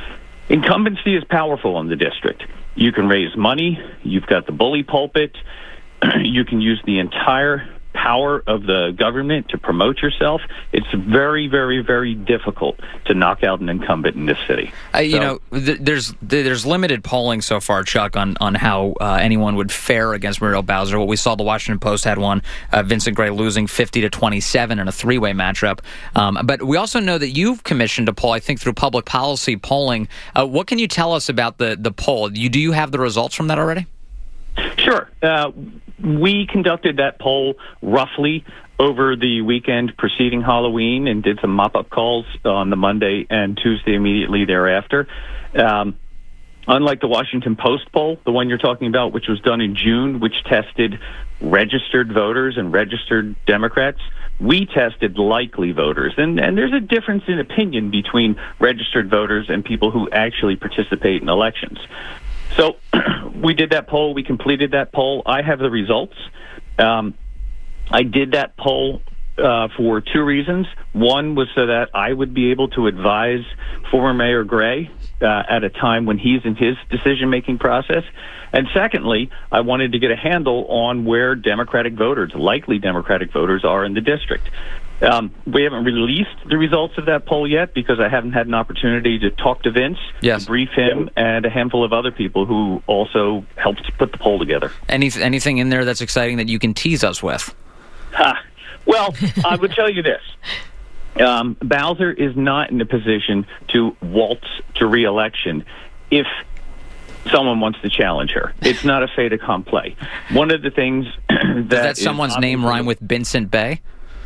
Incumbency is powerful in the district. You can raise money. You've got the bully pulpit. You can use the entire power of the government to promote yourself. It's very, very, very difficult to knock out an incumbent in this city. Uh, you so, know, th- there's th- there's limited polling so far, Chuck, on on how uh, anyone would fare against Muriel Bowser. What we saw, the Washington Post had one, uh, Vincent Gray losing fifty to twenty-seven in a three-way matchup. Um, but we also know that you've commissioned a poll, I think, through Public Policy Polling. Uh, what can you tell us about the the poll? You, do you have the results from that already? Sure. Uh, we conducted that poll roughly over the weekend preceding Halloween and did some mop-up calls on the Monday and Tuesday immediately thereafter. Um, unlike the Washington Post poll, the one you're talking about, which was done in June, which tested registered voters and registered Democrats, we tested likely voters. And, and there's a difference in opinion between registered voters and people who actually participate in elections. So we did that poll. We completed that poll. I have the results. Um, I did that poll uh, for two reasons. One was so that I would be able to advise former Mayor Gray uh, at a time when he's in his decision-making process. And secondly, I wanted to get a handle on where Democratic voters, likely Democratic voters, are in the district. Um, we haven't released the results of that poll yet because I haven't had an opportunity to talk to Vince, yes. to brief him, and a handful of other people who also helped put the poll together. Any, anything in there that's exciting that you can tease us with? Ha. Well, I would tell you this. Um, Bowser is not in a position to waltz to re-election if someone wants to challenge her. It's not a fait accompli. One of the things that Does that someone's name rhyme with Vincent Bay?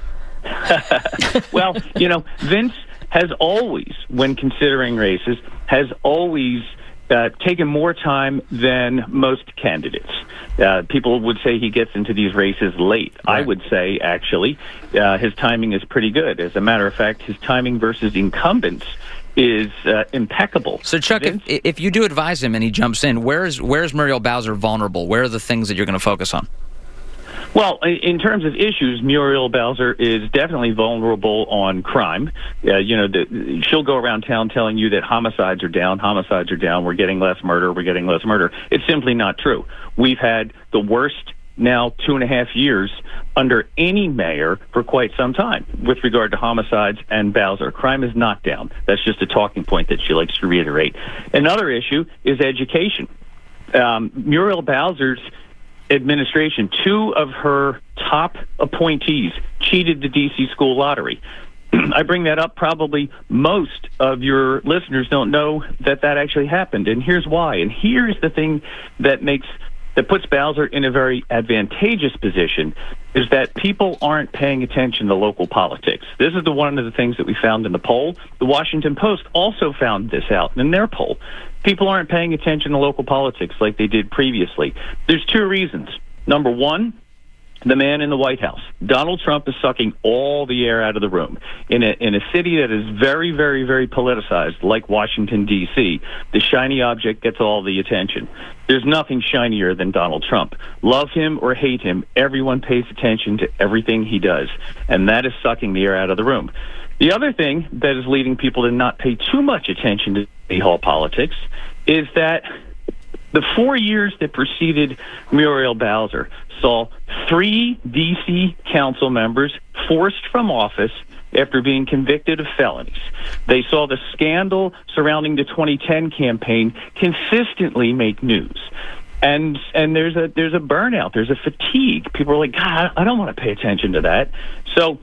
Well, you know, Vince has always, when considering races, has always uh, taken more time than most candidates. Uh, people would say he gets into these races late. Right. I would say, actually, uh, his timing is pretty good. As a matter of fact, his timing versus incumbents is uh, impeccable. So, Chuck, if, if you do advise him and he jumps in, where is, where is Muriel Bowser vulnerable? Where are the things that you're going to focus on? Well, in terms of issues, Muriel Bowser is definitely vulnerable on crime. Uh, you know, the, she'll go around town telling you that homicides are down, homicides are down, we're getting less murder, we're getting less murder. It's simply not true. We've had the worst now two and a half years under any mayor for quite some time with regard to homicides and Bowser. Crime is not down. That's just a talking point that she likes to reiterate. Another issue is education. Um, Muriel Bowser's administration, two of her top appointees cheated the D C school lottery. I bring that up. Probably most of your listeners don't know that that actually happened, and here's why. And here's the thing that makes that puts Bowser in a very advantageous position is that people aren't paying attention to local politics. This is the one of the things that we found in the poll. The Washington Post also found this out in their poll. People aren't paying attention to local politics like they did previously. There's two reasons. Number one, the man in the White House. Donald Trump is sucking all the air out of the room. In a, in a city that is very, very, very politicized, like Washington, D C, the shiny object gets all the attention. There's nothing shinier than Donald Trump. Love him or hate him, everyone pays attention to everything he does, and that is sucking the air out of the room. The other thing that is leading people to not pay too much attention to City Hall politics is that the four years that preceded Muriel Bowser saw three D C council members forced from office after being convicted of felonies. They saw the scandal surrounding the twenty ten campaign consistently make news. And and there's a there's a burnout, there's a fatigue. People are like, God, I don't want to pay attention to that. So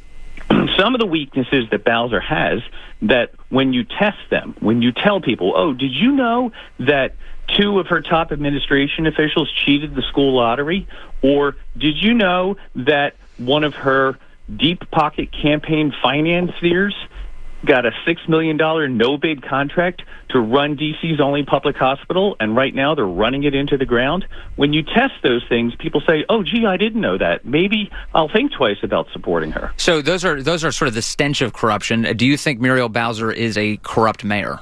some of the weaknesses that Bowser has, that when you test them, when you tell people, oh, did you know that two of her top administration officials cheated the school lottery? Or did you know that one of her deep pocket campaign financiers got a six million dollars no-bid contract to run D C's only public hospital, and right now they're running it into the ground? When you test those things, people say, oh, gee, I didn't know that. Maybe I'll think twice about supporting her. So those are those are sort of the stench of corruption. Do you think Muriel Bowser is a corrupt mayor?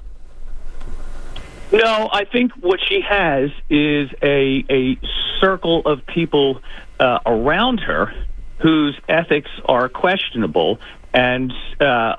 No, I think what she has is a a circle of people uh, around her whose ethics are questionable, and uh,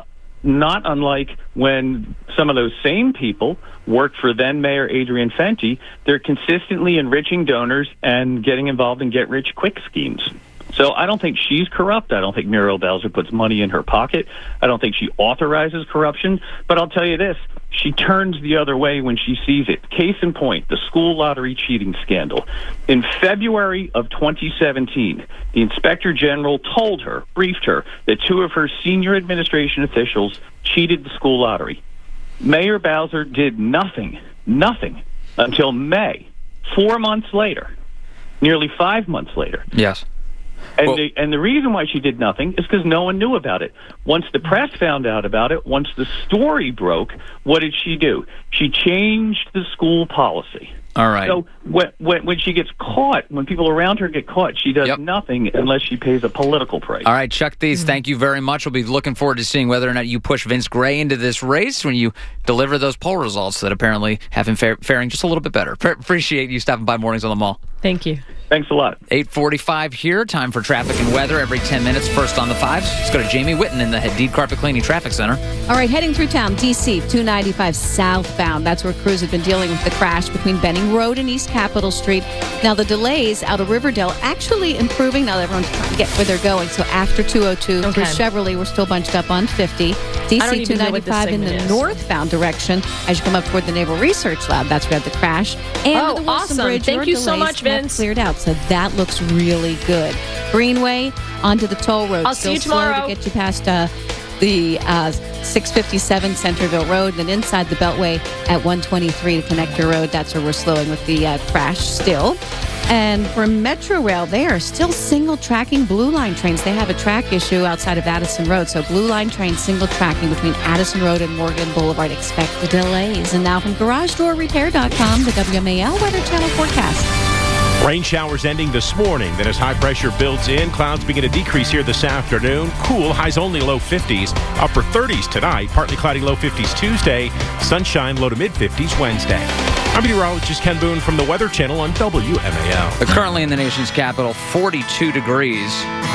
not unlike when some of those same people worked for then Mayor Adrian Fenty. They're consistently enriching donors and getting involved in get-rich-quick schemes. So I don't think she's corrupt. I don't think Muriel Bowser puts money in her pocket. I don't think she authorizes corruption. But I'll tell you this, she turns the other way when she sees it. Case in point, the school lottery cheating scandal. In February of twenty seventeen, the Inspector General told her, briefed her, that two of her senior administration officials cheated the school lottery. Mayor Bowser did nothing, nothing, until May, four months later, nearly five months later. Yes. And, Well- the, and the reason why she did nothing is because no one knew about it. Once the press found out about it, once the story broke, what did she do? She changed the school policy. All right. So when, when, when she gets caught, when people around her get caught, she does nothing unless she pays a political price. All right, Chuck Thies, thank you very much. We'll be looking forward to seeing whether or not you push Vince Gray into this race when you deliver those poll results that apparently have him fa- faring just a little bit better. Pre- appreciate you stopping by Mornings on the Mall. Thank you. Thanks a lot. eight forty-five here. Time for traffic and weather every ten minutes. First on the fives. Let's go to Jamie Whitten in the Hadid Carpet Cleaning Traffic Center. All right, heading through town, D C, two ninety-five southbound. That's where crews have been dealing with the crash between Benning Road and East Capitol Street. Now, the delays out of Riverdale actually improving. Now, everyone's trying to get where they're going. So after two oh two, Okay. for Chevrolet, we're still bunched up on fifty. D I don't C even know what this two ninety-five in the segment is. northbound direction as you come up toward the Naval Research Lab. That's where we have the crash. And Oh, the Wilson awesome. Bridge, Thank your you so delays much, have Vince. cleared out. So that looks really good. Greenway onto the toll road. I'll see Still you slow tomorrow. to get you past uh, the uh, six fifty-seven Centerville Road, and then inside the Beltway at one twenty-three Connector Road. That's where we're slowing with the uh, crash still. And for Metro Rail, they are still single tracking Blue Line trains. They have a track issue outside of Addison Road. So Blue Line trains single tracking between Addison Road and Morgan Boulevard. Expect the delays. And now from Garage Door Repair dot com, the W M A L Weather Channel forecast. Rain showers ending this morning. Then as high pressure builds in, clouds begin to decrease here this afternoon. Cool, highs only low fifties. Upper thirties tonight. Partly cloudy, low fifties Tuesday. Sunshine, low to mid fifties Wednesday. I'm meteorologist Ken Boone from the Weather Channel on W M A L. Currently in the nation's capital, forty-two degrees.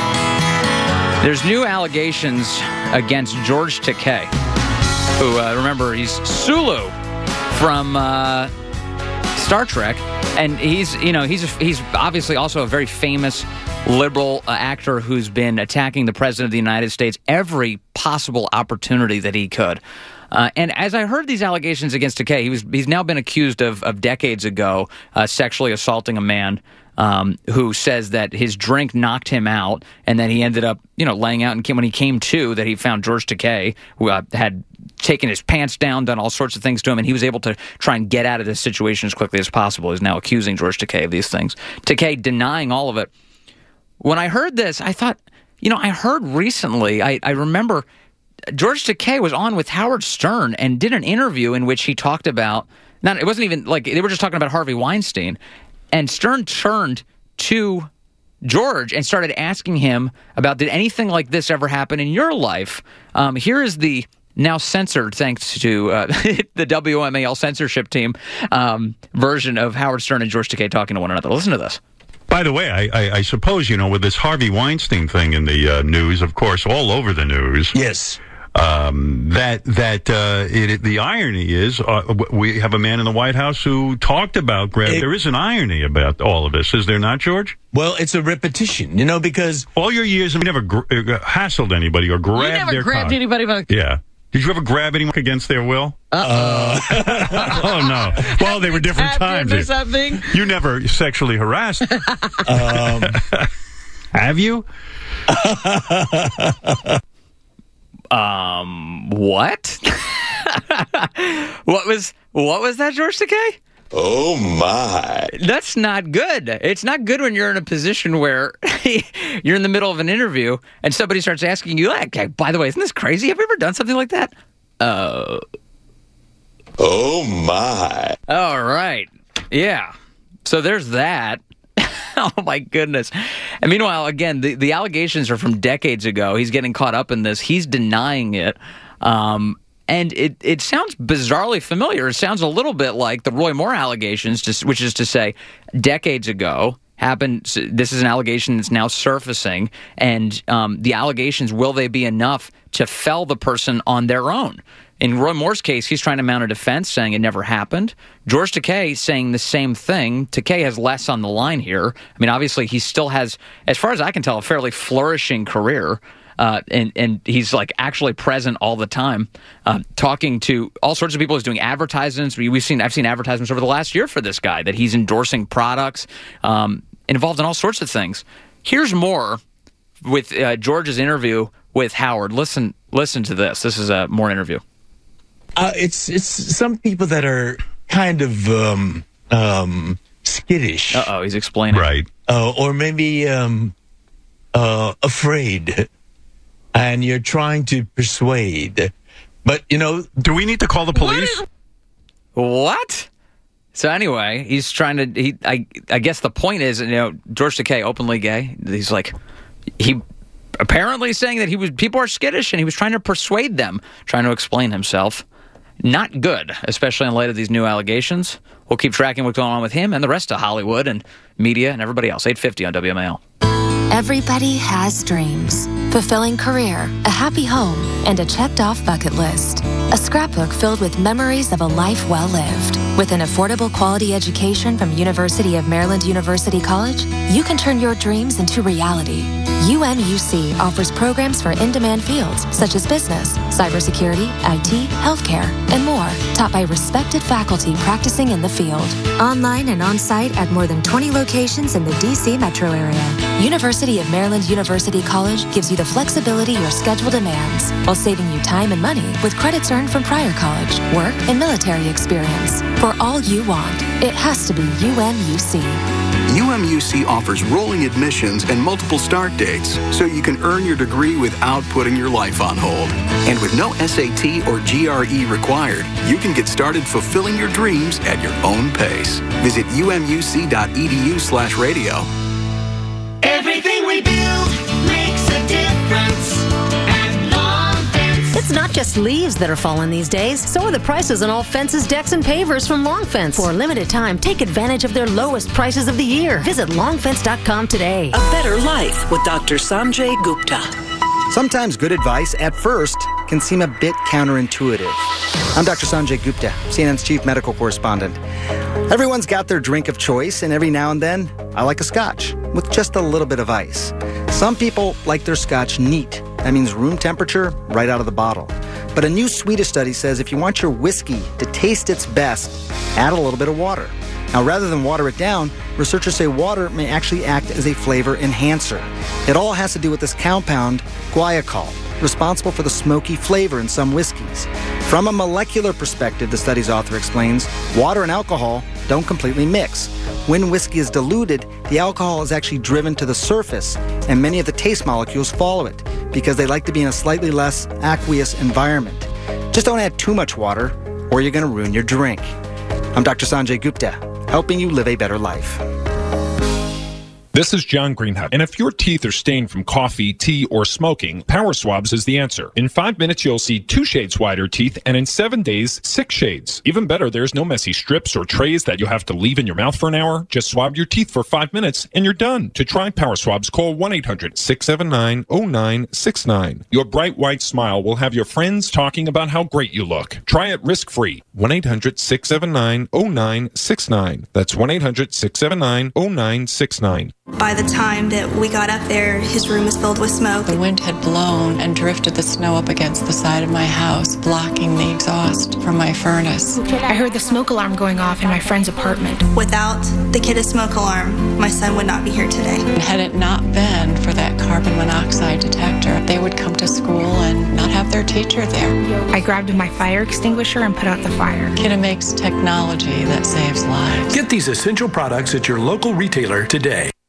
There's new allegations against George Takei, who, uh, remember, he's Sulu from uh, Star Trek. And he's, you know, he's he's obviously also a very famous liberal uh, actor who's been attacking the president of the United States every possible opportunity that he could. Uh, and as I heard these allegations against Takei, he was he's now been accused of, of decades ago uh, sexually assaulting a man um, who says that his drink knocked him out, and then he ended up, you know, laying out. And came, when he came to, that he found George Takei, who uh, had taken his pants down, done all sorts of things to him, and he was able to try and get out of this situation as quickly as possible. He's now accusing George Takei of these things. Takei denying all of it. When I heard this, I thought, you know, I heard recently, I, I remember George Takei was on with Howard Stern and did an interview in which he talked about, not, it wasn't even like, they were just talking about Harvey Weinstein, and Stern turned to George and started asking him about, did anything like this ever happen in your life? Um, here is the now censored, thanks to uh, the W M A L censorship team, um, version of Howard Stern and George Takei talking to one another. Listen to this. By the way, I, I, I suppose, you know, with this Harvey Weinstein thing in the uh, news, of course, all over the news. Yes. Um, that that uh, it, the irony is, uh, we have a man in the White House who talked about grab. It, there is an irony about all of this, is there not, George? Well, it's a repetition, you know, because all your years, you never gr- uh, hassled anybody or grabbed You never their grabbed cock. anybody by the... Yeah. Did you ever grab anyone against their will? Uh-oh. Oh, no. Well, they were different times. Or something? You never sexually harassed. um, have you? um, what? what was what was that, George Takei? Oh, my. That's not good. It's not good when you're in a position where you're in the middle of an interview and somebody starts asking you, like, hey, by the way, isn't this crazy? Have you ever done something like that? Uh, oh, my. All right. Yeah. So there's that. Oh, my goodness. And meanwhile, again, the, the allegations are from decades ago. He's getting caught up in this. He's denying it. Um And it, it sounds bizarrely familiar. It sounds a little bit like the Roy Moore allegations, just, which is to say, decades ago, happened. This is an allegation that's now surfacing, and um, the allegations, will they be enough to fell the person on their own? In Roy Moore's case, he's trying to mount a defense, saying it never happened. George Takei saying the same thing. Takei has less on the line here. I mean, obviously, he still has, as far as I can tell, a fairly flourishing career. Uh, and, and he's like actually present all the time, uh, talking to all sorts of people. He's doing advertisements. We, we've seen, I've seen advertisements over the last year for this guy that he's endorsing products, um, involved in all sorts of things. Here's more with uh, George's interview with Howard. Listen, listen to this. This is a more interview. Uh, it's it's some people that are kind of um, um, skittish. Uh oh, he's explaining. Right. Uh, or maybe um, uh, afraid. And you're trying to persuade. But, you know... Do we need to call the police? What? So anyway, he's trying to... He, I, I guess the point is, you know, George Takei, openly gay. He's like... He apparently saying that he was people are skittish, and he was trying to persuade them, trying to explain himself. Not good, especially in light of these new allegations. We'll keep tracking what's going on with him and the rest of Hollywood and media and everybody else. eight fifty on W M A L. Everybody has dreams. Fulfilling career, a happy home, and a checked-off bucket list. A scrapbook filled with memories of a life well lived. With an affordable quality education from University of Maryland University College, you can turn your dreams into reality. U M U C offers programs for in-demand fields such as business, cybersecurity, I T, healthcare, and more, taught by respected faculty practicing in the field. Online and on-site at more than twenty locations in the D C metro area. University of Maryland University College gives you the flexibility your schedule demands, while saving you time and money with credits earned from prior college, work, and military experience. For all you want, it has to be U M U C. U M U C offers rolling admissions and multiple start dates, so you can earn your degree without putting your life on hold. And with no S A T or G R E required, you can get started fulfilling your dreams at your own pace. Visit umuc.edu slash radio. Everything we build makes a difference. It's not just leaves that are falling these days. So are the prices on all fences, decks, and pavers from Long Fence. For a limited time, take advantage of their lowest prices of the year. Visit long fence dot com today. A better life with Doctor Sanjay Gupta. Sometimes good advice at first can seem a bit counterintuitive. I'm Doctor Sanjay Gupta, C N N's chief medical correspondent. Everyone's got their drink of choice, and every now and then, I like a scotch with just a little bit of ice. Some people like their scotch neat. That means room temperature, right out of the bottle. But a new Swedish study says if you want your whiskey to taste its best, add a little bit of water. Now, rather than water it down, researchers say water may actually act as a flavor enhancer. It all has to do with this compound, guaiacol, responsible for the smoky flavor in some whiskeys. From a molecular perspective, the study's author explains, water and alcohol don't completely mix. When whiskey is diluted, the alcohol is actually driven to the surface, and many of the taste molecules follow it because they like to be in a slightly less aqueous environment. Just don't add too much water, or you're going to ruin your drink. I'm Doctor Sanjay Gupta, helping you live a better life. This is John Greenhut, and if your teeth are stained from coffee, tea, or smoking, Power Swabs is the answer. In five minutes, you'll see two shades wider teeth, and in seven days, six shades. Even better, there's no messy strips or trays that you'll have to leave in your mouth for an hour. Just swab your teeth for five minutes, and you're done. To try Power Swabs, call one eight hundred six seven nine oh nine six nine. Your bright white smile will have your friends talking about how great you look. Try it risk-free. one eight hundred six seven nine oh nine six nine. That's one eight hundred six seven nine oh nine six nine. By the time that we got up there, his room was filled with smoke. The wind had blown and drifted the snow up against the side of my house, blocking the exhaust from my furnace. I heard the smoke alarm going off in my friend's apartment. Without the kidda smoke alarm, my son would not be here today. And had it not been for that carbon monoxide detector, they would come to school and not have their teacher there. I grabbed my fire extinguisher and put out the fire. Kidda makes technology that saves lives. Get these essential products at your local retailer today.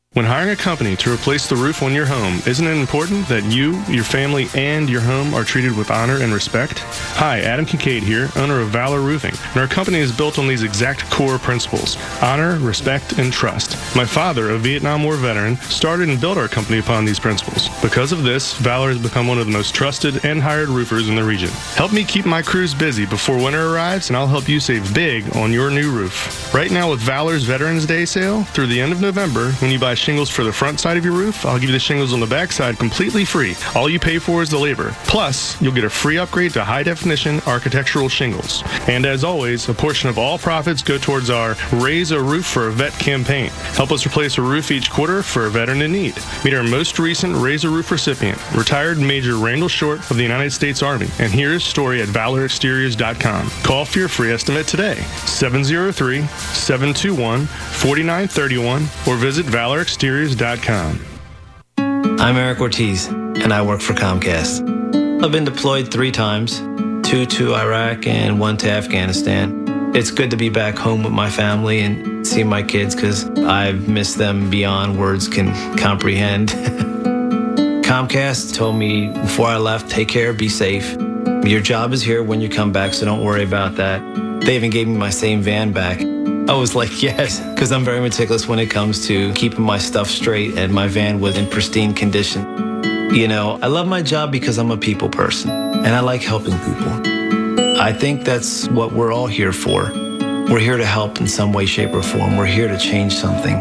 When hiring a company to replace the roof on your home, isn't it important that you, your family, and your home are treated with honor and respect? Hi, Adam Kincaid here, owner of Valor Roofing, and our company is built on these exact core principles: honor, respect, and trust. My father, a Vietnam War veteran, started and built our company upon these principles. Because of this, Valor has become one of the most trusted and hired roofers in the region. Help me keep my crews busy before winter arrives, and I'll help you save big on your new roof. Right now with Valor's Veterans Day sale, through the end of November, when you buy shingles for the front side of your roof, I'll give you the shingles on the back side completely free. All you pay for is the labor. Plus, you'll get a free upgrade to high-definition architectural shingles. And as always, a portion of all profits go towards our Raise a Roof for a Vet campaign. Help us replace a roof each quarter for a veteran in need. Meet our most recent Raise a Roof recipient, retired Major Randall Short of the United States Army. And hear his story at valor exteriors dot com. Call for your free estimate today, seven oh three, seven two one, four nine three one, or visit valor exteriors dot com. I'm Eric Ortiz, and I work for Comcast. I've been deployed three times, two to Iraq and one to Afghanistan. It's good to be back home with my family and see my kids because I've missed them beyond words can comprehend. Comcast told me before I left, take care, be safe. Your job is here when you come back, so don't worry about that. They even gave me my same van back. I was like, yes, because I'm very meticulous when it comes to keeping my stuff straight, and my van was in pristine condition. You know, I love my job because I'm a people person, and I like helping people. I think that's what we're all here for. We're here to help in some way, shape, or form. We're here to change something.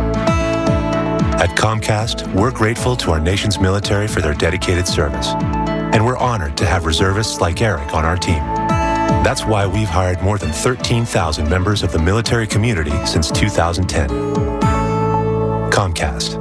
At Comcast, we're grateful to our nation's military for their dedicated service. And we're honored to have reservists like Eric on our team. That's why we've hired more than thirteen thousand members of the military community since two thousand ten. Comcast.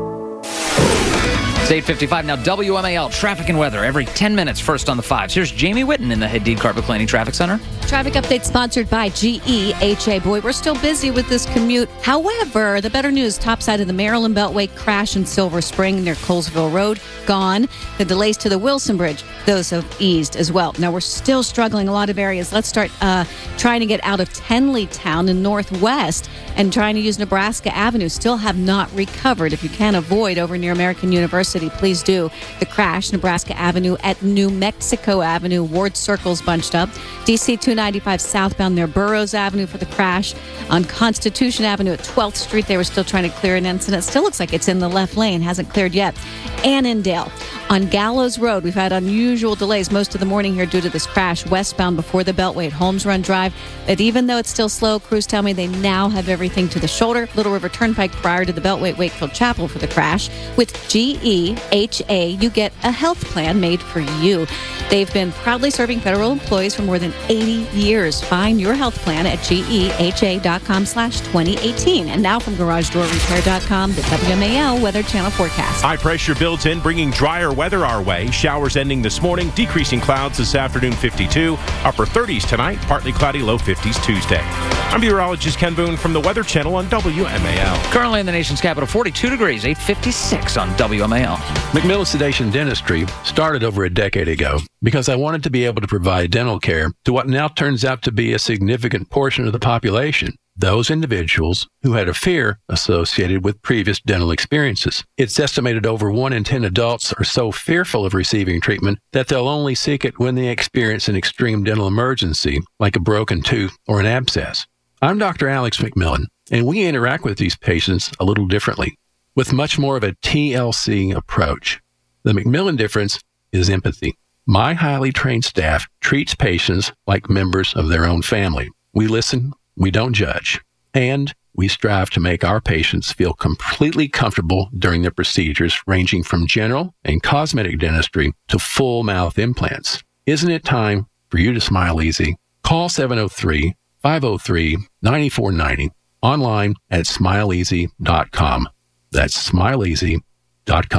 It's eight fifty-five now. W M A L traffic and weather every ten minutes. First on the fives. Here's Jamie Whitten in the Hadid Carpet Cleaning Traffic Center. Traffic update sponsored by G E H A. Boy, we're still busy with this commute. However, the better news, top side of the Maryland Beltway crash in Silver Spring near Colesville Road, gone. The delays to the Wilson Bridge, those have eased as well. Now, we're still struggling a lot of areas. Let's start uh, trying to get out of Tenleytown in Northwest and trying to use Nebraska Avenue. Still have not recovered. If you can avoid over near American University, please do. The crash, Nebraska Avenue at New Mexico Avenue. Ward Circle's bunched up. D C two ninety-five southbound near Burroughs Avenue for the crash. On Constitution Avenue at twelfth Street, they were still trying to clear an incident. Still looks like it's in the left lane. Hasn't cleared yet. Annandale. On Gallows Road, we've had unusual delays most of the morning here due to this crash westbound before the Beltway at Holmes Run Drive. But even though it's still slow, crews tell me they now have everything to the shoulder. Little River Turnpike prior to the Beltway at Wakefield Chapel for the crash. With G E H A, you get a health plan made for you. They've been proudly serving federal employees for more than eighty years. Find your health plan at G E H A dot com slash twenty eighteen. And now from Garage Door Repair dot com, the W M A L Weather Channel forecast. High pressure builds in, bringing drier weather our way. Showers ending this morning, decreasing clouds this afternoon, fifty-two. Upper thirties tonight, partly cloudy, low fifties Tuesday. I'm meteorologist Ken Boone from the Weather Channel on W M A L. Currently in the nation's capital, forty-two degrees, eight fifty-six on W M A L. McMillan Sedation Dentistry started over a decade ago because I wanted to be able to provide dental care to what now turns out to be a significant portion of the population. Those individuals who had a fear associated with previous dental experiences. It's estimated over one in ten adults are so fearful of receiving treatment that they'll only seek it when they experience an extreme dental emergency, like a broken tooth or an abscess. I'm Doctor Alex McMillan, and we interact with these patients a little differently, with much more of a T L C approach. The McMillan difference is empathy. My highly trained staff treats patients like members of their own family. We listen, we don't judge, and we strive to make our patients feel completely comfortable during their procedures, ranging from general and cosmetic dentistry to full mouth implants. Isn't it time for you to smile easy? Call seven oh three, five oh three, nine four nine oh, online at smile easy dot com. That's smile easy dot com.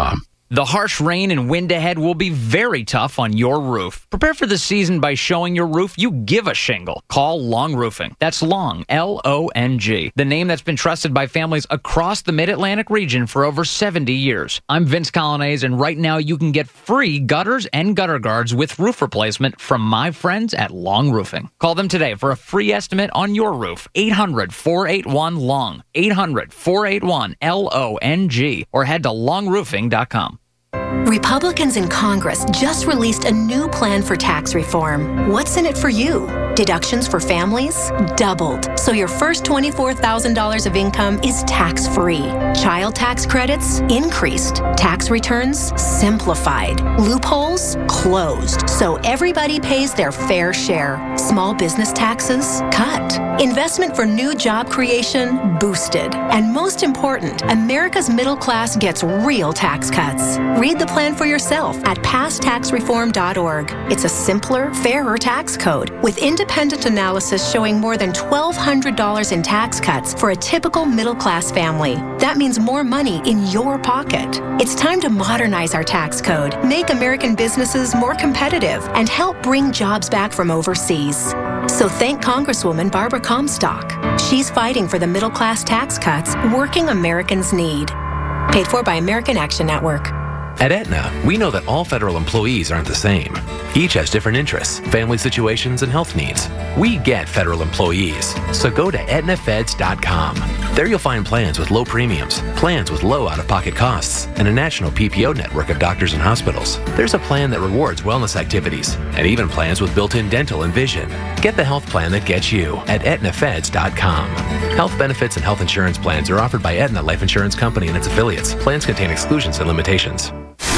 The harsh rain and wind ahead will be very tough on your roof. Prepare for the season by showing your roof you give a shingle. Call Long Roofing. That's Long, L O N G. The name that's been trusted by families across the Mid-Atlantic region for over seventy years. I'm Vince Colonnese, and right now you can get free gutters and gutter guards with roof replacement from my friends at Long Roofing. Call them today for a free estimate on your roof. eight hundred, four eight one, L O N G. eight hundred, four eight one, L O N G. Or head to long roofing dot com. Republicans in Congress just released a new plan for tax reform. What's in it for you? Deductions for families doubled, so your first twenty-four thousand dollars of income is tax-free. Child tax credits increased. Tax returns simplified. Loopholes closed, so everybody pays their fair share. Small business taxes cut. Investment for new job creation boosted. And most important, America's middle class gets real tax cuts. Read the plan for yourself at pass tax reform dot org. It's a simpler, fairer tax code with independent analysis showing more than twelve hundred dollars in tax cuts for a typical middle-class family. That means more money in your pocket. It's time to modernize our tax code, make American businesses more competitive, and help bring jobs back from overseas. So thank Congresswoman Barbara Comstock. She's fighting for the middle-class tax cuts working Americans need. Paid for by American Action Network. At Aetna, we know that all federal employees aren't the same. Each has different interests, family situations, and health needs. We get federal employees, so go to Aetna Feds dot com. There you'll find plans with low premiums, plans with low out-of-pocket costs, and a national P P O network of doctors and hospitals. There's a plan that rewards wellness activities, and even plans with built-in dental and vision. Get the health plan that gets you at Aetna Feds dot com. Health benefits and health insurance plans are offered by Aetna Life Insurance Company and its affiliates. Plans contain exclusions and limitations.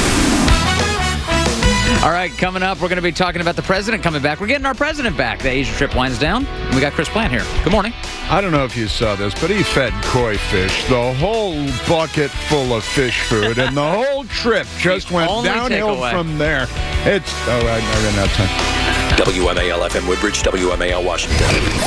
All right, coming up, we're going to be talking about the president coming back. We're getting our president back. The Asia trip winds down. And we got Chris Plant here. Good morning. I don't know if you saw this, but he fed koi fish the whole bucket full of fish food, and the whole trip just went downhill from there. It's, oh, I, I ran out of time. W M A L F M Woodbridge, W M A L Washington.